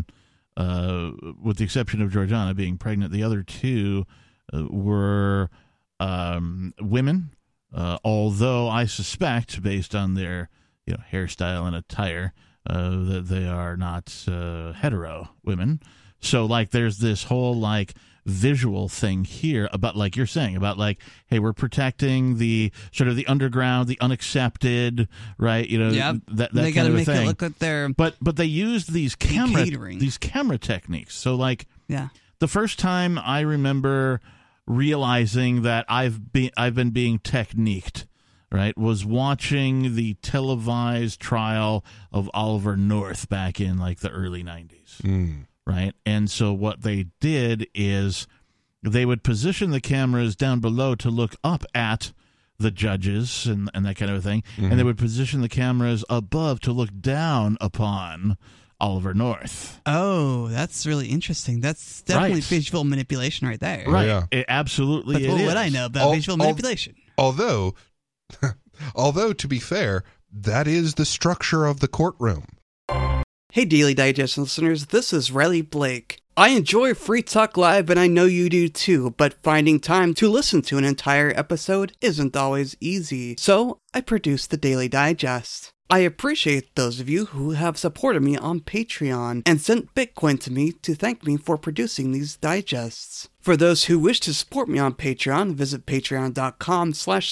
Speaker 2: uh, with the exception of Georgiana being pregnant, the other two uh, were um, women. Uh, although I suspect, based on their you know hairstyle and attire, uh, that they are not uh, hetero women. So like, there's this whole like visual thing here about, like you're saying, about like, hey, we're protecting the sort of the underground, the unaccepted, right? You know,
Speaker 5: Yeah.
Speaker 2: that, that
Speaker 5: They
Speaker 2: kind
Speaker 5: got to
Speaker 2: of a
Speaker 5: make
Speaker 2: thing.
Speaker 5: it look like they're,
Speaker 2: But but they used these camera
Speaker 5: catering.
Speaker 2: these camera techniques. So like
Speaker 5: yeah.
Speaker 2: the first time I remember realizing that I've been I've been being techniqued, right, was watching the televised trial of Oliver North back in like the early nineties.
Speaker 4: Mm.
Speaker 2: Right? And so what they did is they would position the cameras down below to look up at the judges and, and that kind of thing.
Speaker 4: Mm-hmm.
Speaker 2: And they would position the cameras above to look down upon Oliver North.
Speaker 5: Oh, that's really interesting. That's definitely
Speaker 2: Right.
Speaker 5: visual manipulation right there.
Speaker 4: Oh,
Speaker 2: Right.
Speaker 4: yeah.
Speaker 2: It absolutely
Speaker 5: But
Speaker 2: it
Speaker 5: what
Speaker 2: is.
Speaker 5: would I know about
Speaker 4: Al-
Speaker 5: visual
Speaker 4: al-
Speaker 5: manipulation?
Speaker 4: Although, although to be fair, that is the structure of the courtroom.
Speaker 6: Hey Daily Digest listeners, this is Riley Blake. I enjoy Free Talk Live and I know you do too, but finding time to listen to an entire episode isn't always easy, so I produce the Daily Digest. I appreciate those of you who have supported me on Patreon and sent Bitcoin to me to thank me for producing these digests. For those who wish to support me on Patreon, visit patreon.com slash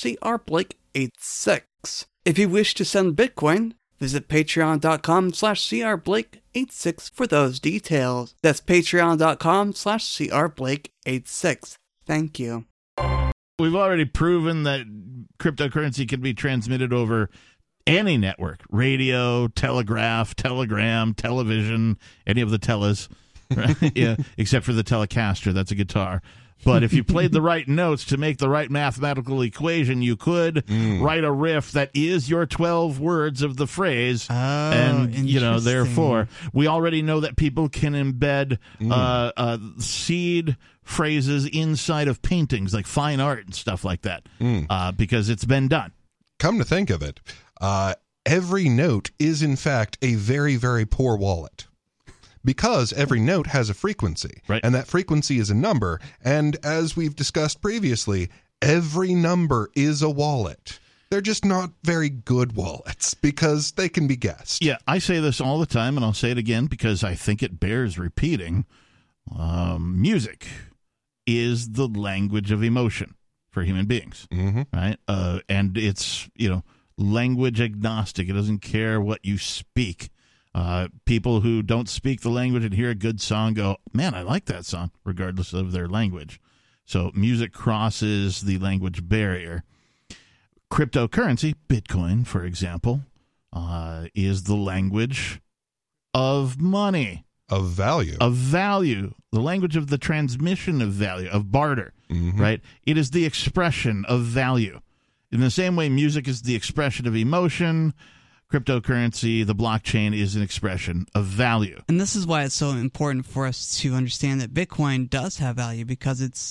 Speaker 6: crblake86. If you wish to send Bitcoin, visit patreon.com slash crblake86 for those details. That's patreon.com slash crblake86. Thank you.
Speaker 2: We've already proven that cryptocurrency can be transmitted over any network: radio, telegraph, telegram, television, any of the teles, right? Yeah, except for the Telecaster. That's a guitar. But if you played the right notes to make the right mathematical equation, you could write a riff that is your twelve words of the phrase.
Speaker 5: Oh,
Speaker 2: and, you know,
Speaker 5: interesting.
Speaker 2: therefore, we already know that people can embed uh, uh, seed phrases inside of paintings, like fine art and stuff like that, uh, because it's been done.
Speaker 4: Come to think of it, uh, every note is in fact a very, very poor wallet. Because every note has a frequency,
Speaker 2: Right.
Speaker 4: and that frequency is a number. And as we've discussed previously, every number is a wallet. They're just not very good wallets because they can be guessed.
Speaker 2: Yeah, I say this all the time, and I'll say it again because I think it bears repeating. Um, music is the language of emotion for human beings,
Speaker 4: Mm-hmm.
Speaker 2: right? Uh, and it's, you know, language agnostic. It doesn't care what you speak. Uh, people who don't speak the language and hear a good song go, man, I like that song, regardless of their language. So music crosses the language barrier. Cryptocurrency, Bitcoin, for example, uh, is the language of money,
Speaker 4: Of value.
Speaker 2: of value, the language of the transmission of value, of barter,
Speaker 4: Mhm.
Speaker 2: right? It is the expression of value. In the same way music is the expression of emotion, cryptocurrency, the blockchain, is an expression of value.
Speaker 5: And this is why it's so important for us to understand that Bitcoin does have value, because it's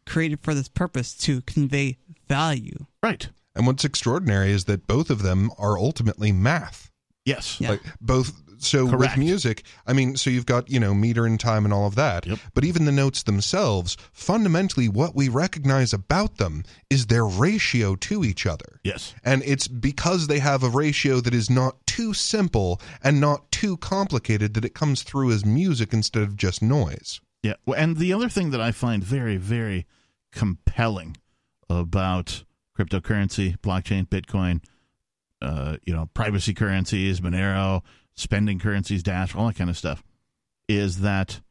Speaker 5: created for this purpose to convey value.
Speaker 2: Right.
Speaker 4: And what's extraordinary is that both of them are ultimately math.
Speaker 2: Yes.
Speaker 5: Yeah.
Speaker 4: Like both. So
Speaker 2: Correct.
Speaker 4: with music, I mean, so you've got, you know, meter and time and all of that.
Speaker 2: Yep.
Speaker 4: But even the notes themselves, fundamentally, what we recognize about them is their ratio to each other.
Speaker 2: Yes.
Speaker 4: And it's because they have a ratio that is not too simple and not too complicated that it comes through as music instead of just noise.
Speaker 2: Yeah. Well, and the other thing that I find very, very compelling about cryptocurrency, blockchain, Bitcoin, uh, you know, privacy currencies, Monero, spending currencies, Dash, all that kind of stuff, is that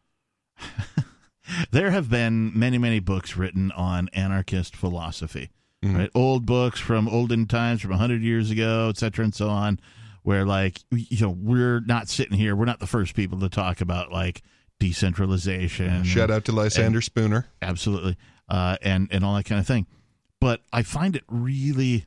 Speaker 2: there have been many, many books written on anarchist philosophy, mm-hmm. right? Old books from olden times, from one hundred years ago, et cetera, and so on, where, like, you know, we're not sitting here, we're not the first people to talk about, like, decentralization.
Speaker 4: Shout out to Lysander
Speaker 2: and,
Speaker 4: Spooner.
Speaker 2: Absolutely. Uh, and, and all that kind of thing. But I find it really,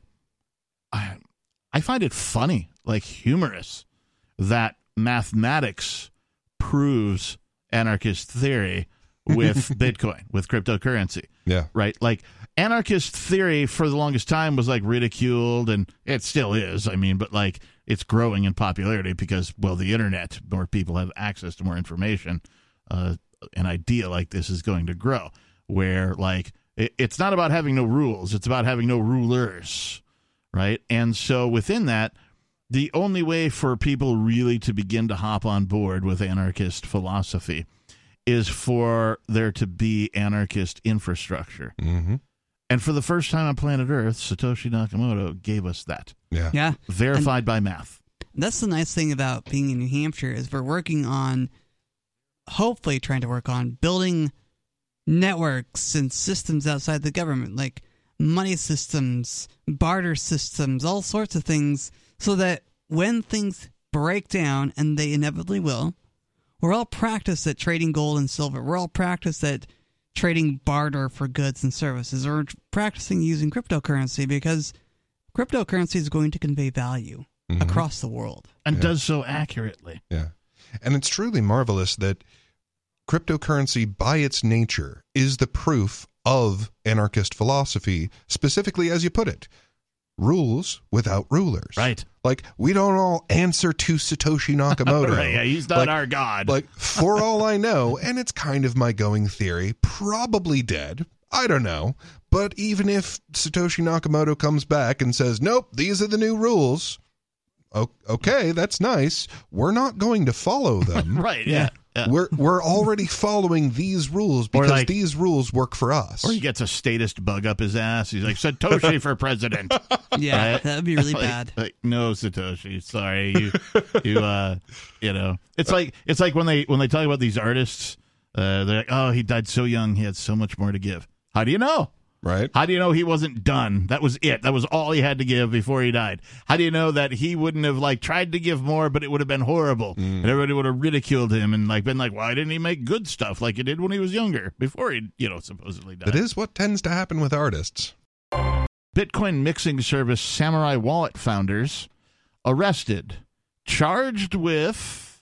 Speaker 2: I, I find it funny, like humorous, that mathematics proves anarchist theory with Bitcoin, with cryptocurrency.
Speaker 4: Yeah.
Speaker 2: Right? Like, anarchist theory for the longest time was, like, ridiculed, and it still is, I mean, but, like, it's growing in popularity because, well, the internet, more people have access to more information. Uh, an idea like this is going to grow, where, like, it, it's not about having no rules, it's about having no rulers, right? And so within that, the only way for people really to begin to hop on board with anarchist philosophy is for there to be anarchist infrastructure.
Speaker 4: Mm-hmm.
Speaker 2: And for the first time on planet Earth, Satoshi Nakamoto gave us that.
Speaker 4: Yeah.
Speaker 5: Yeah.
Speaker 2: Verified
Speaker 5: and
Speaker 2: by math.
Speaker 5: That's the nice thing about being in New Hampshire is we're working on, hopefully trying to work on building networks and systems outside the government, like money systems, barter systems, all sorts of things, so that when things break down, and they inevitably will, we're all practiced at trading gold and silver. We're all practiced at trading barter for goods and services. We're practicing using cryptocurrency because cryptocurrency is going to convey value mm-hmm. across the world.
Speaker 2: And
Speaker 4: yeah.
Speaker 2: does so accurately.
Speaker 4: Yeah. And it's truly marvelous that cryptocurrency, by its nature, is the proof of anarchist philosophy, specifically, as you put it, rules without rulers.
Speaker 2: Right.
Speaker 4: Like, we don't all answer to Satoshi Nakamoto.
Speaker 2: Right, yeah, he's not
Speaker 4: like,
Speaker 2: our god.
Speaker 4: Like, for all I know, and it's kind of my going theory, probably dead. I don't know. But even if Satoshi Nakamoto comes back and says, nope, these are the new rules, okay, that's nice. We're not going to follow them.
Speaker 2: Right, yeah. yeah.
Speaker 4: We're we're already following these rules because
Speaker 2: like,
Speaker 4: these rules work for us.
Speaker 2: Or he gets a statist bug up his ass. He's like, Satoshi for president.
Speaker 5: Yeah, right? That would be really
Speaker 2: like,
Speaker 5: bad.
Speaker 2: Like, no, Satoshi, sorry. You you uh you know. It's like it's like when they when they talk about these artists, uh, they're like, oh, he died so young, he had so much more to give. How do you know?
Speaker 4: Right.
Speaker 2: How do you know he wasn't done? That was it. That was all he had to give before he died. How do you know that he wouldn't have, like, tried to give more, but it would have been horrible? Mm. And everybody would have ridiculed him and, like, been like, why didn't he make good stuff like he did when he was younger, before he, you know, supposedly died?
Speaker 4: That is what tends to happen with artists.
Speaker 2: Bitcoin mixing service Samurai Wallet founders arrested, charged with,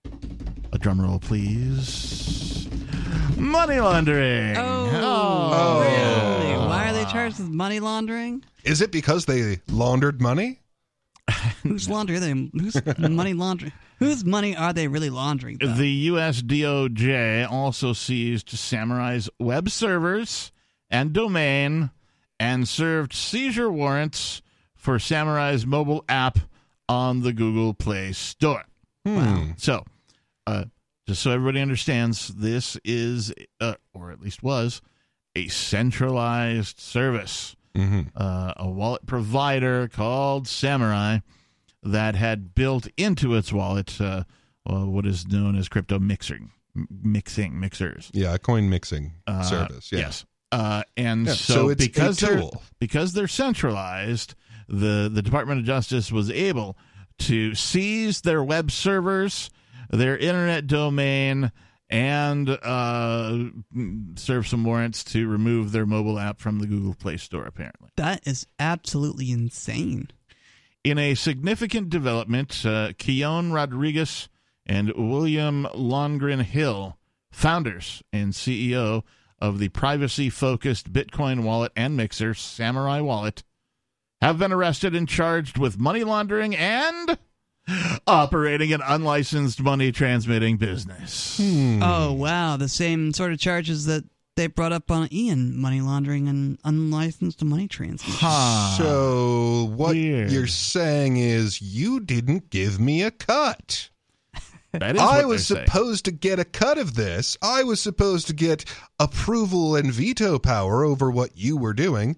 Speaker 2: a drum roll, please, money laundering.
Speaker 5: Oh,
Speaker 2: oh.
Speaker 5: really? Why are they charged with money laundering?
Speaker 4: Is it because they laundered money?
Speaker 5: Whose laundry are they? Whose money laundering? Whose money are they really laundering, though?
Speaker 2: The U S D O J also seized Samurai's web servers and domain and served seizure warrants for Samurai's mobile app on the Google Play Store.
Speaker 4: Hmm.
Speaker 2: Wow. So, uh, just so everybody understands, this is, uh, or at least was, a centralized service.
Speaker 4: Mm-hmm.
Speaker 2: Uh, a wallet provider called Samurai that had built into its wallet uh, well, what is known as crypto mixing, mixing mixers.
Speaker 4: Yeah, a coin mixing
Speaker 2: uh,
Speaker 4: service. Yeah.
Speaker 2: Yes, uh, and
Speaker 4: yeah,
Speaker 2: so,
Speaker 4: so it's
Speaker 2: because
Speaker 4: a
Speaker 2: they're
Speaker 4: tool.
Speaker 2: because they're centralized, the the Department of Justice was able to seize their web servers, their internet domain, and uh, serve some warrants to remove their mobile app from the Google Play Store, apparently.
Speaker 5: That is absolutely insane.
Speaker 2: In a significant development, uh, Keon Rodriguez and William Longren Hill, founders and C E O of the privacy-focused Bitcoin wallet and mixer, Samurai Wallet, have been arrested and charged with money laundering and operating an unlicensed money transmitting business.
Speaker 4: Hmm.
Speaker 5: Oh, wow. The same sort of charges that they brought up on Ian, money laundering and unlicensed money transmission.
Speaker 2: Huh.
Speaker 4: So what
Speaker 2: Weird.
Speaker 4: you're saying is you didn't give me a cut.
Speaker 2: That is
Speaker 4: I
Speaker 2: what
Speaker 4: was
Speaker 2: they say.
Speaker 4: supposed to get a cut of this. I was supposed to get approval and veto power over what you were doing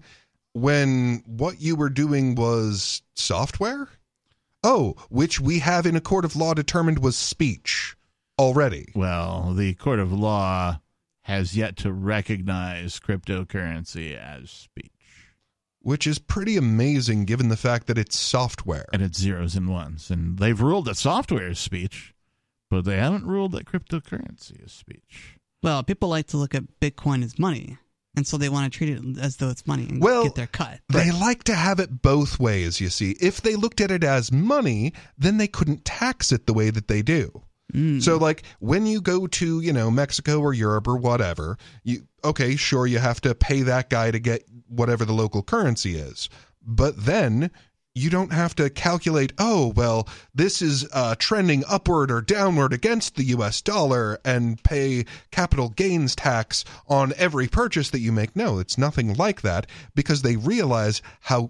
Speaker 4: when what you were doing was software? Oh, which we have in a court of law determined was speech already.
Speaker 2: Well, the court of law has yet to recognize cryptocurrency as speech.
Speaker 4: Which is pretty amazing given the fact that it's software.
Speaker 2: And it's zeros and ones. And they've ruled that software is speech, but they haven't ruled that cryptocurrency is speech.
Speaker 5: Well, people like to look at Bitcoin as money, and so they want to treat it as though it's money and
Speaker 4: Well,
Speaker 5: get their cut.
Speaker 4: They like to have it both ways, you see. If they looked at it as money, then they couldn't tax it the way that they do.
Speaker 5: Mm.
Speaker 4: So, like, when you go to, you know, Mexico or Europe or whatever, you okay, sure, you have to pay that guy to get whatever the local currency is. But then you don't have to calculate, oh, well, this is uh, trending upward or downward against the U S dollar and pay capital gains tax on every purchase that you make. No, it's nothing like that because they realize how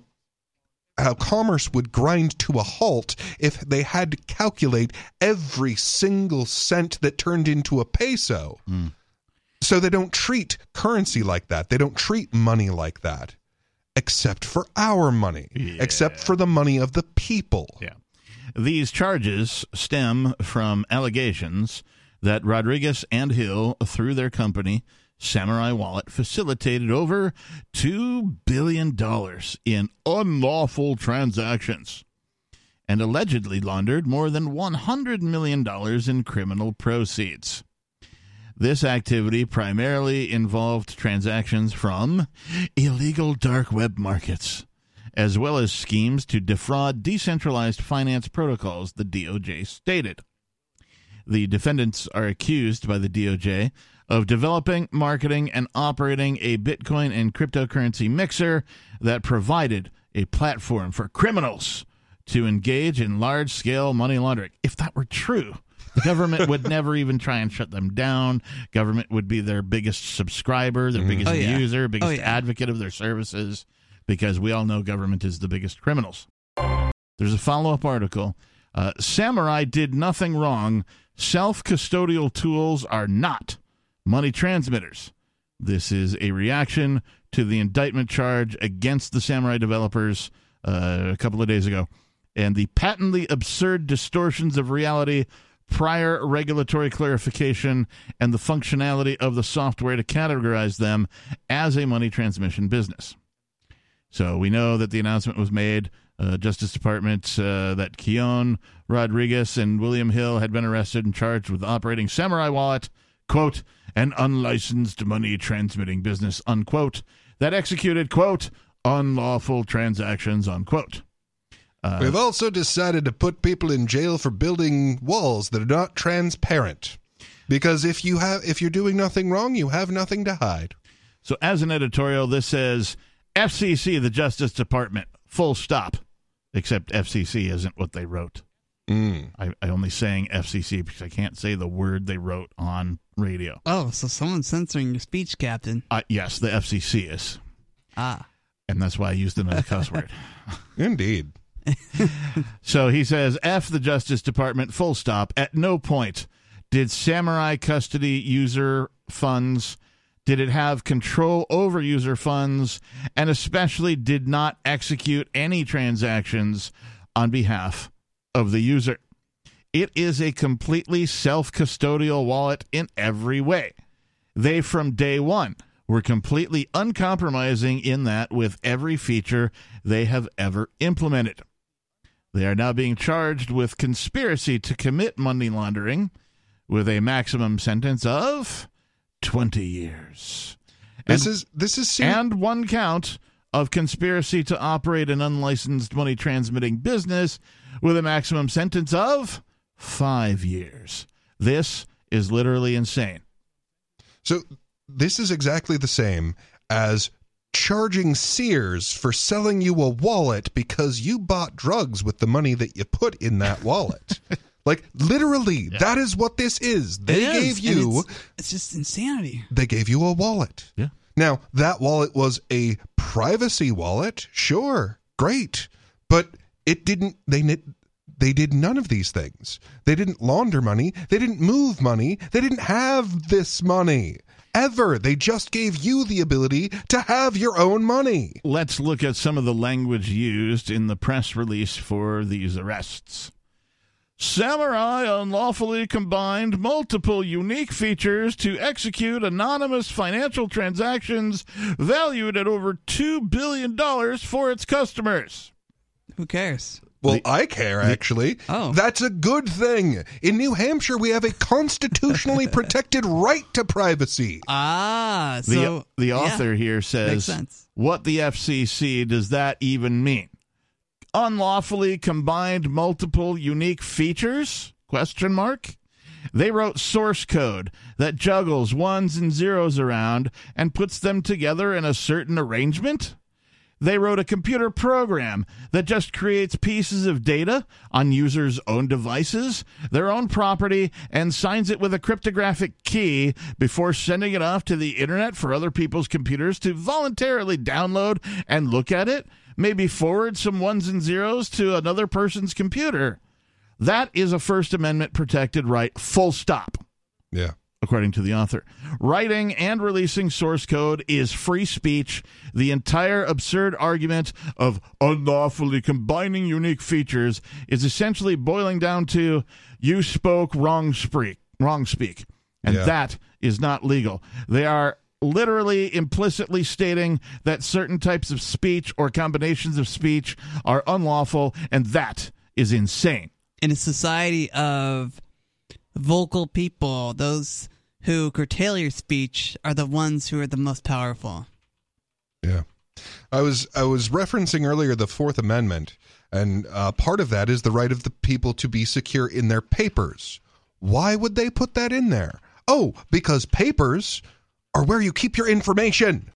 Speaker 4: how commerce would grind to a halt if they had to calculate every single cent that turned into a peso.
Speaker 2: Mm.
Speaker 4: So they don't treat currency like that. They don't treat money like that, except for our money,
Speaker 2: Yeah.
Speaker 4: except for the money of the people.
Speaker 2: Yeah. These charges stem from allegations that Rodriguez and Hill, through their company, Samurai Wallet, facilitated over two billion dollars in unlawful transactions and allegedly laundered more than one hundred million dollars in criminal proceeds. This activity primarily involved transactions from illegal dark web markets, as well as schemes to defraud decentralized finance protocols, the D O J stated. The defendants are accused by the D O J of developing, marketing, and operating a Bitcoin and cryptocurrency mixer that provided a platform for criminals to engage in large-scale money laundering. If that were true, the government would never even try and shut them down. Government would be their biggest subscriber, their biggest
Speaker 5: Oh, yeah.
Speaker 2: user, biggest
Speaker 5: Oh, yeah.
Speaker 2: advocate of their services, because we all know government is the biggest criminals. There's a follow-up article. Uh, Samurai did nothing wrong. Self-custodial tools are not money transmitters. This is a reaction to the indictment charge against the Samurai developers uh, a couple of days ago and the patently absurd distortions of reality, prior regulatory clarification, and the functionality of the software to categorize them as a money transmission business. So we know that the announcement was made, uh, Justice Department, uh, that Keon Rodriguez and William Hill had been arrested and charged with operating Samurai Wallet, quote, an unlicensed money transmitting business, unquote, that executed, quote, unlawful transactions, unquote. Uh,
Speaker 4: We've also decided to put people in jail for building walls that are not transparent. Because if you have, if you're doing nothing wrong, you have nothing to hide.
Speaker 2: So as an editorial, this says F C C, the Justice Department, full stop. Except F C C isn't what they wrote.
Speaker 4: Mm.
Speaker 2: I, I only saying F C C because I can't say the word they wrote on radio.
Speaker 5: Oh, so someone's censoring your speech, Captain.
Speaker 2: Uh, yes, the F C C is.
Speaker 5: Ah.
Speaker 2: And that's why I used it as a cuss word.
Speaker 4: Indeed.
Speaker 2: So he says, F the Justice Department, full stop. At no point did Samurai custody user funds, did it have control over user funds, and especially did not execute any transactions on behalf of the user. It is a completely self-custodial wallet in every way. They, from day one, were completely uncompromising in that with every feature they have ever implemented. They are now being charged with conspiracy to commit money laundering with a maximum sentence of twenty years.
Speaker 4: This
Speaker 2: and,
Speaker 4: is this is ser-
Speaker 2: and one count of conspiracy to operate an unlicensed money transmitting business with a maximum sentence of five years. This is literally insane.
Speaker 4: So this is exactly the same as charging Sears for selling you a wallet because you bought drugs with the money that you put in that wallet. Like, literally, yeah. that is what this is. They
Speaker 5: it
Speaker 4: gave
Speaker 5: is,
Speaker 4: you...
Speaker 5: It's, it's just insanity.
Speaker 4: They gave you a wallet.
Speaker 2: Yeah.
Speaker 4: Now, that wallet was a privacy wallet. Sure. Great. But it didn't... They They did none of these things. They didn't launder money. They didn't move money. They didn't have this money. Ever. They just gave you the ability to have your own money.
Speaker 2: Let's look at some of the language used in the press release for these arrests. Samurai unlawfully combined multiple unique features to execute anonymous financial transactions valued at over two billion dollars for its customers.
Speaker 5: Who cares?
Speaker 4: Well,
Speaker 2: The-
Speaker 4: I care, actually.
Speaker 5: Oh.
Speaker 4: That's a good thing. In New Hampshire, we have a constitutionally protected right to privacy.
Speaker 5: Ah,
Speaker 2: The,
Speaker 5: so
Speaker 2: the
Speaker 5: yeah,
Speaker 2: author here
Speaker 5: makes
Speaker 2: says,
Speaker 5: sense.
Speaker 2: what the F C C does that even mean? Unlawfully combined multiple unique features? Question mark. They wrote source code that juggles ones and zeros around and puts them together in a certain arrangement? They wrote a computer program that just creates pieces of data on users' own devices, their own property, and signs it with a cryptographic key before sending it off to the internet for other people's computers to voluntarily download and look at it, maybe forward some ones and zeros to another person's computer. That is a First Amendment protected right, full stop.
Speaker 4: Yeah.
Speaker 2: According to the author. Writing and releasing source code is free speech. The entire absurd argument of unlawfully combining unique features is essentially boiling down to you spoke wrong speak, wrong speak. And
Speaker 4: Yeah.
Speaker 2: that is not legal. They are literally implicitly stating that certain types of speech or combinations of speech are unlawful, and that is insane.
Speaker 5: In a society of vocal people, those who curtail your speech are the ones who are the most powerful.
Speaker 4: Yeah. I was I was referencing earlier the Fourth Amendment, and uh, part of that is the right of the people to be secure in their papers. Why would they put that in there? Oh, because papers are where you keep your information.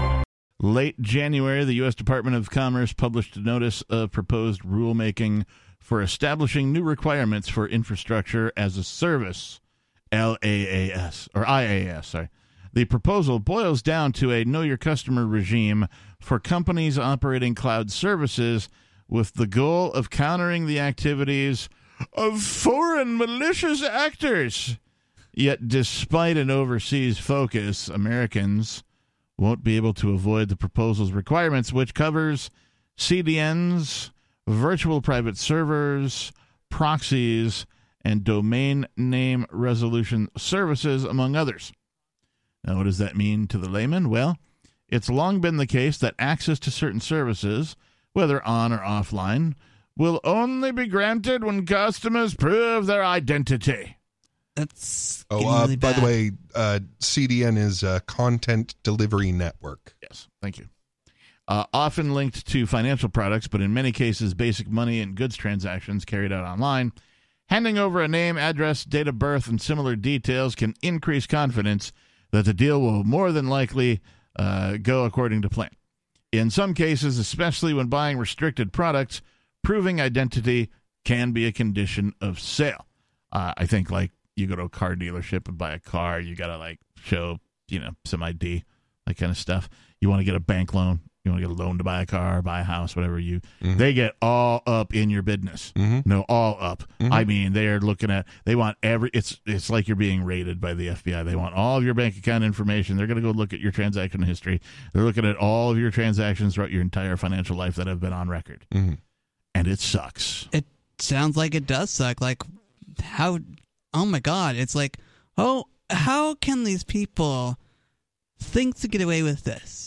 Speaker 2: Late January, the U S Department of Commerce published a notice of proposed rulemaking for establishing new requirements for infrastructure as a service, L A A S, or I A S, sorry. The proposal boils down to a know your customer regime for companies operating cloud services with the goal of countering the activities of foreign malicious actors. Yet, despite an overseas focus, Americans won't be able to avoid the proposal's requirements, which covers C D Ns, virtual private servers, proxies, and domain name resolution services, among others. Now, what does that mean to the layman? Well, it's long been the case that access to certain services, whether on or offline, will only be granted when customers prove their identity.
Speaker 5: That's
Speaker 4: Oh,
Speaker 5: getting
Speaker 4: uh,
Speaker 5: really
Speaker 4: by
Speaker 5: bad.
Speaker 4: the way, uh, C D N is a Content Delivery Network.
Speaker 2: Yes, thank you. Uh, often linked to financial products, but in many cases, basic money and goods transactions carried out online. Handing over a name, address, date of birth, and similar details can increase confidence that the deal will more than likely uh, go according to plan. In some cases, especially when buying restricted products, proving identity can be a condition of sale. Uh, I think, like, you go to a car dealership and buy a car, you got to, like, show, you know, some I D, that kind of stuff. You want to get a bank loan. You want to get a loan to buy a car, buy a house, whatever you,
Speaker 4: Mhm.
Speaker 2: they get all up in your business.
Speaker 4: Mhm.
Speaker 2: No, all up.
Speaker 4: Mhm.
Speaker 2: I mean, they're looking at, they want every, it's it's like you're being raided by the F B I. They want all of your bank account information. They're going to go look at your transaction history. They're looking at all of your transactions throughout your entire financial life that have been on record.
Speaker 4: Mhm.
Speaker 2: And it sucks.
Speaker 5: It sounds like it does suck. Like, how, oh my God. It's like, oh, how can these people think to get away with this?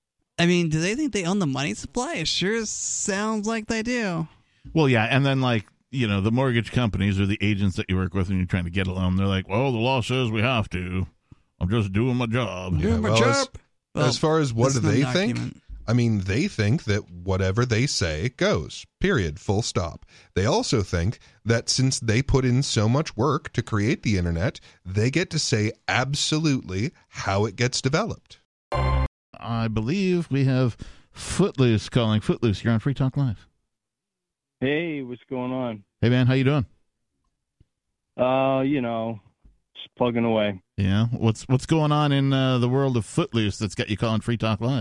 Speaker 5: I mean, do they think they own the money supply? It sure sounds like they do.
Speaker 2: Well, yeah, and then, like, you know, the mortgage companies or the agents that you work with when you're trying to get a loan, they're like, well, the law says we have to. I'm just doing my job.
Speaker 4: Yeah, well, as,
Speaker 5: Well,
Speaker 4: as far as what
Speaker 5: this
Speaker 4: do
Speaker 5: is
Speaker 4: they
Speaker 5: not an
Speaker 4: think,
Speaker 5: argument.
Speaker 4: I mean, they think that whatever they say goes, period, full stop. They also think that since they put in so much work to create the internet, they get to say absolutely how it gets developed.
Speaker 2: I believe we have Footloose calling. Footloose, you're on Free Talk Live.
Speaker 7: Hey, what's going on?
Speaker 2: Hey, man, how you doing?
Speaker 7: Uh, you know, just plugging away.
Speaker 2: Yeah, what's what's going on in uh, the world of Footloose that's got you calling Free Talk Live?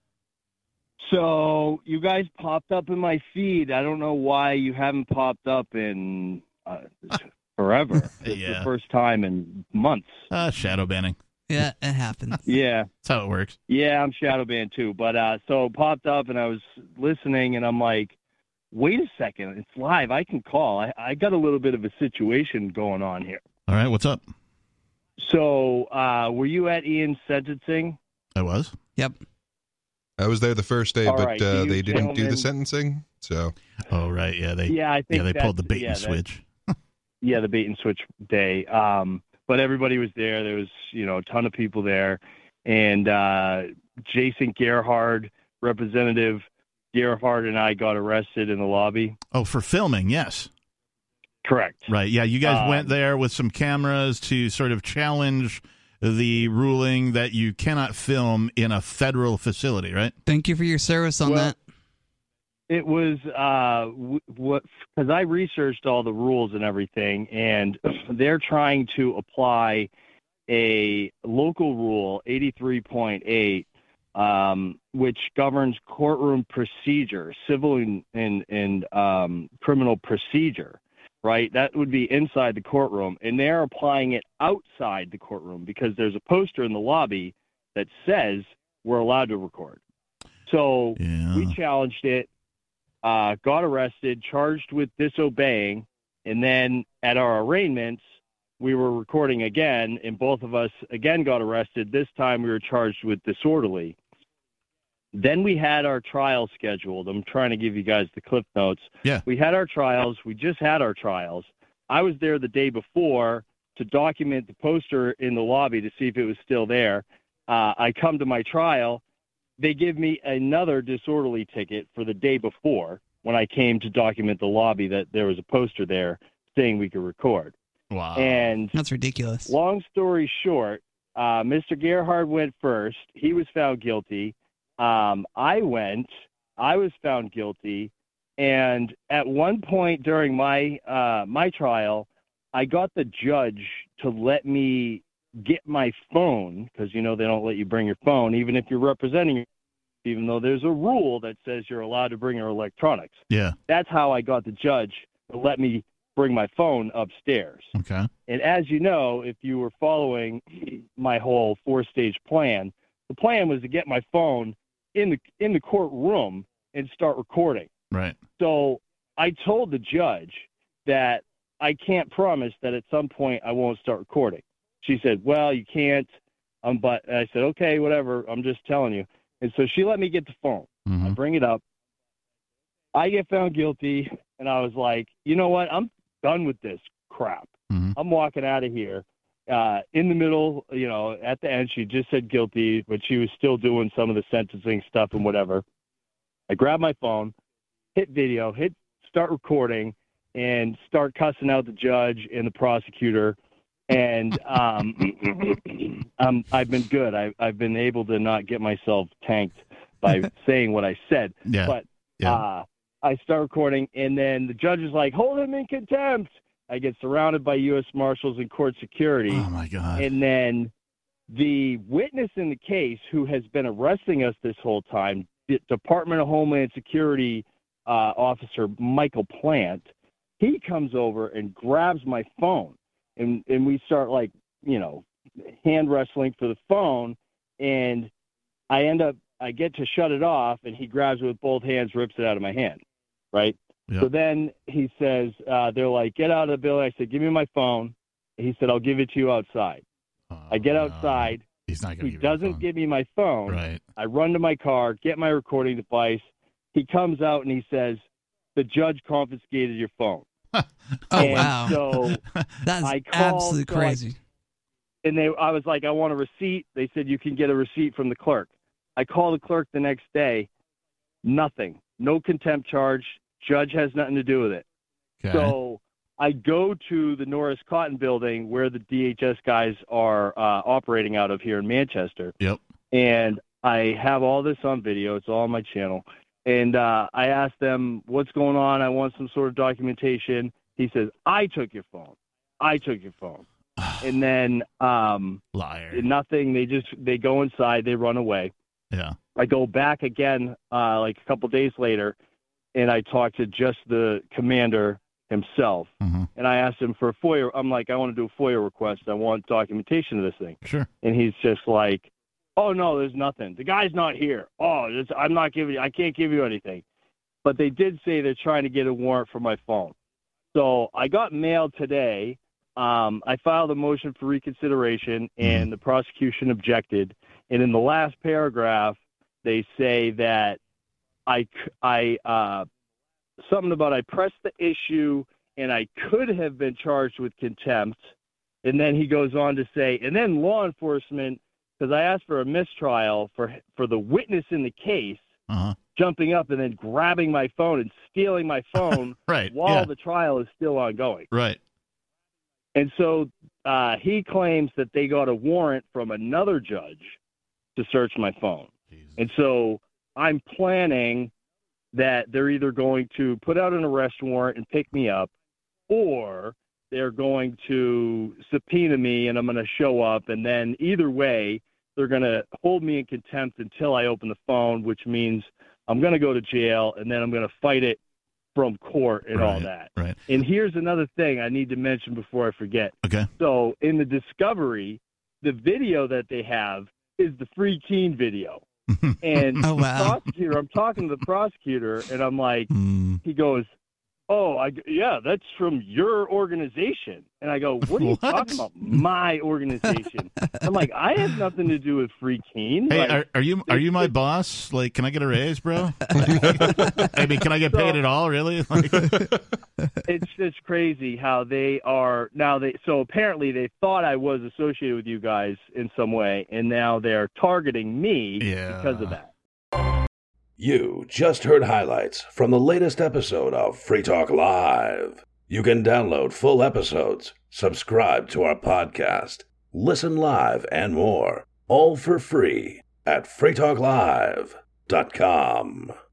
Speaker 7: So you guys popped up in my feed. I don't know why you haven't popped up in uh, forever. It's
Speaker 2: Yeah.
Speaker 7: the first time in months.
Speaker 2: Uh, shadow banning.
Speaker 5: Yeah, it happens.
Speaker 7: Yeah,
Speaker 2: That's how it works.
Speaker 7: yeah, I'm shadow banned too. But uh, so it popped up, and I was listening, and I'm like, wait a second, it's live. I can call. I, I got a little bit of a situation going on here.
Speaker 2: All right, what's up?
Speaker 7: So uh, were you at Ian's sentencing?
Speaker 2: I was.
Speaker 5: Yep.
Speaker 4: I was there the first day,
Speaker 7: All
Speaker 4: but
Speaker 7: right,
Speaker 4: uh,
Speaker 7: do you
Speaker 4: they didn't do the
Speaker 7: gentlemen-
Speaker 4: sentencing, so...
Speaker 2: Oh, right, yeah, they
Speaker 7: Yeah, I think
Speaker 2: yeah they pulled the
Speaker 7: that's-
Speaker 2: bait
Speaker 7: yeah,
Speaker 2: and
Speaker 7: that-
Speaker 2: switch.
Speaker 7: Yeah, the bait and switch day. Um, but everybody was there. There was, you know, a ton of people there. And uh, Jason Gerhard, Representative Gerhard, and I got arrested in the lobby.
Speaker 2: Oh, for filming, yes.
Speaker 7: Correct.
Speaker 2: Right, yeah, you guys
Speaker 7: Um,
Speaker 2: went there with some cameras to sort of challenge the ruling that you cannot film in a federal facility, right?
Speaker 5: Thank you for your service on
Speaker 7: Well,
Speaker 5: that.
Speaker 7: It was uh, w- what because I researched all the rules and everything, and they're trying to apply a local rule, eighty-three point eight, um, which governs courtroom procedure, civil and, and, and um, criminal procedure, right? That would be inside the courtroom, and they're applying it outside the courtroom because there's a poster in the lobby that says we're allowed to record. So
Speaker 2: Yeah.
Speaker 7: we challenged it. Uh, got arrested, charged with disobeying, and then at our arraignments, we were recording again, and both of us again got arrested. This time we were charged with disorderly. Then we had our trial scheduled. I'm trying to give you guys the clip notes.
Speaker 2: Yeah.
Speaker 7: We had our trials. We just had our trials. I was there the day before to document the poster in the lobby to see if it was still there. Uh, I come to my trial. They give me another disorderly ticket for the day before when I came to document the lobby that there was a poster there saying we could record.
Speaker 2: Wow.
Speaker 7: And
Speaker 5: That's ridiculous.
Speaker 7: long story short, uh, Mister Gerhard went first. He was found guilty. Um, I went. I was found guilty. And at one point during my uh, my trial, I got the judge to let me get my phone, because, you know, they don't let you bring your phone, even if you're representing, even though there's a rule that says you're allowed to bring your electronics.
Speaker 2: Yeah.
Speaker 7: That's how I got the judge to let me bring my phone upstairs.
Speaker 2: Okay.
Speaker 7: And as you know, if you were following my whole four-stage plan, the plan was to get my phone in the in the courtroom and start recording.
Speaker 2: Right.
Speaker 7: So I told the judge that I can't promise that at some point I won't start recording. She said, well, you can't. Um, but and I said, okay, whatever. I'm just telling you. And so she let me get the phone.
Speaker 2: Mm-hmm.
Speaker 7: I bring it up. I get found guilty, and I was like, you know what? I'm done with this crap.
Speaker 2: Mm-hmm.
Speaker 7: I'm walking out of here. Uh, in the middle, you know, at the end, she just said guilty, but she was still doing some of the sentencing stuff and whatever. I grab my phone, hit video, hit start recording, and start cussing out the judge and the prosecutor. And um, um, I've been good. I, I've been able to not get myself tanked by saying what I said.
Speaker 2: Yeah.
Speaker 7: But
Speaker 2: Yeah.
Speaker 7: uh, I start recording, and then the judge is like, hold him in contempt. I get surrounded by U S Marshals and court security.
Speaker 2: Oh, my God.
Speaker 7: And then the witness in the case, who has been arresting us this whole time, the Department of Homeland Security uh, officer Michael Plant, he comes over and grabs my phone. And, and we start, like, you know, hand wrestling for the phone. And I end up, I get to shut it off, and he grabs it with both hands, rips it out of my hand, right?
Speaker 2: Yep.
Speaker 7: So then he says, uh, they're like, get out of the building. I said, give me my phone. He said, I'll give it to you outside.
Speaker 2: Oh,
Speaker 7: I get
Speaker 2: no.
Speaker 7: outside.
Speaker 2: He's not going to
Speaker 7: He
Speaker 2: give you a
Speaker 7: doesn't
Speaker 2: phone.
Speaker 7: give me my phone.
Speaker 2: Right.
Speaker 7: I run to my car, get my recording device. He comes out and he says, the judge confiscated your phone.
Speaker 5: Oh,
Speaker 7: And
Speaker 5: wow.
Speaker 7: So,
Speaker 5: That's
Speaker 7: I called-
Speaker 5: absolutely
Speaker 7: so I-
Speaker 5: crazy.
Speaker 7: and they, I was like, I want a receipt. They said, you can get a receipt from the clerk. I call the clerk the next day, nothing, no contempt charge. Judge has nothing to do with it.
Speaker 2: Okay.
Speaker 7: So I go to the Norris Cotton building where the D H S guys are uh, operating out of here in Manchester.
Speaker 2: Yep.
Speaker 7: And I have all this on video. It's all on my channel. And uh, I asked them, what's going on? I want some sort of documentation. He says, I took your phone. I took your phone. And then um,
Speaker 2: liar.
Speaker 7: Nothing. They just, they go inside. They run away.
Speaker 2: Yeah.
Speaker 7: I go back again uh, like a couple days later, and I talk to just the commander himself.
Speaker 2: Mm-hmm.
Speaker 7: And I asked him for a FOIA. I'm like, I want to do a FOIA request. I want documentation of this thing.
Speaker 2: Sure.
Speaker 7: And he's just like, oh, no, there's nothing. The guy's not here. Oh, it's, I'm not giving you, I can't give you anything. But they did say they're trying to get a warrant for my phone. So I got mailed today. Um, I filed a motion for reconsideration, and
Speaker 2: mm-hmm.
Speaker 7: the prosecution objected. And in the last paragraph, they say that I, I, uh, something about I pressed the issue and I could have been charged with contempt. And then he goes on to say, and then law enforcement, because I asked for a mistrial for for the witness in the case,
Speaker 2: uh-huh.
Speaker 7: jumping up and then grabbing my phone and stealing my phone
Speaker 2: right.
Speaker 7: while
Speaker 2: yeah.
Speaker 7: the trial is still ongoing.
Speaker 2: Right.
Speaker 7: And so uh, he claims that they got a warrant from another judge to search my phone.
Speaker 2: Jesus.
Speaker 7: And so I'm planning that they're either going to put out an arrest warrant and pick me up, or they're going to subpoena me and I'm going to show up. And then either way, they're going to hold me in contempt until I open the phone, which means I'm going to go to jail, and then I'm going to fight it from court and
Speaker 2: right,
Speaker 7: all that.
Speaker 2: Right.
Speaker 7: And here's another thing I need to mention before I forget.
Speaker 2: Okay.
Speaker 7: So in the discovery, the video that they have is the Free Keene video. And
Speaker 5: oh, wow.
Speaker 7: the prosecutor, I'm talking to the prosecutor, and I'm like,
Speaker 2: mm.
Speaker 7: he goes, oh, I, yeah, that's from your organization. And I go, what are you
Speaker 2: What?
Speaker 7: talking about? My organization. I'm like, I have nothing to do with Free Keene.
Speaker 2: Hey,
Speaker 7: like,
Speaker 2: are, are you are you my boss? Like, can I get a raise, bro? I mean, can I get paid
Speaker 7: So-
Speaker 2: at all? Really? Like,
Speaker 7: it's just crazy how they are now. They so apparently they thought I was associated with you guys in some way, and now they're targeting me
Speaker 2: Yeah.
Speaker 7: because of that.
Speaker 1: You just heard highlights from the latest episode of Free Talk Live. You can download full episodes, subscribe to our podcast, listen live, and more, all for free at free talk live dot com.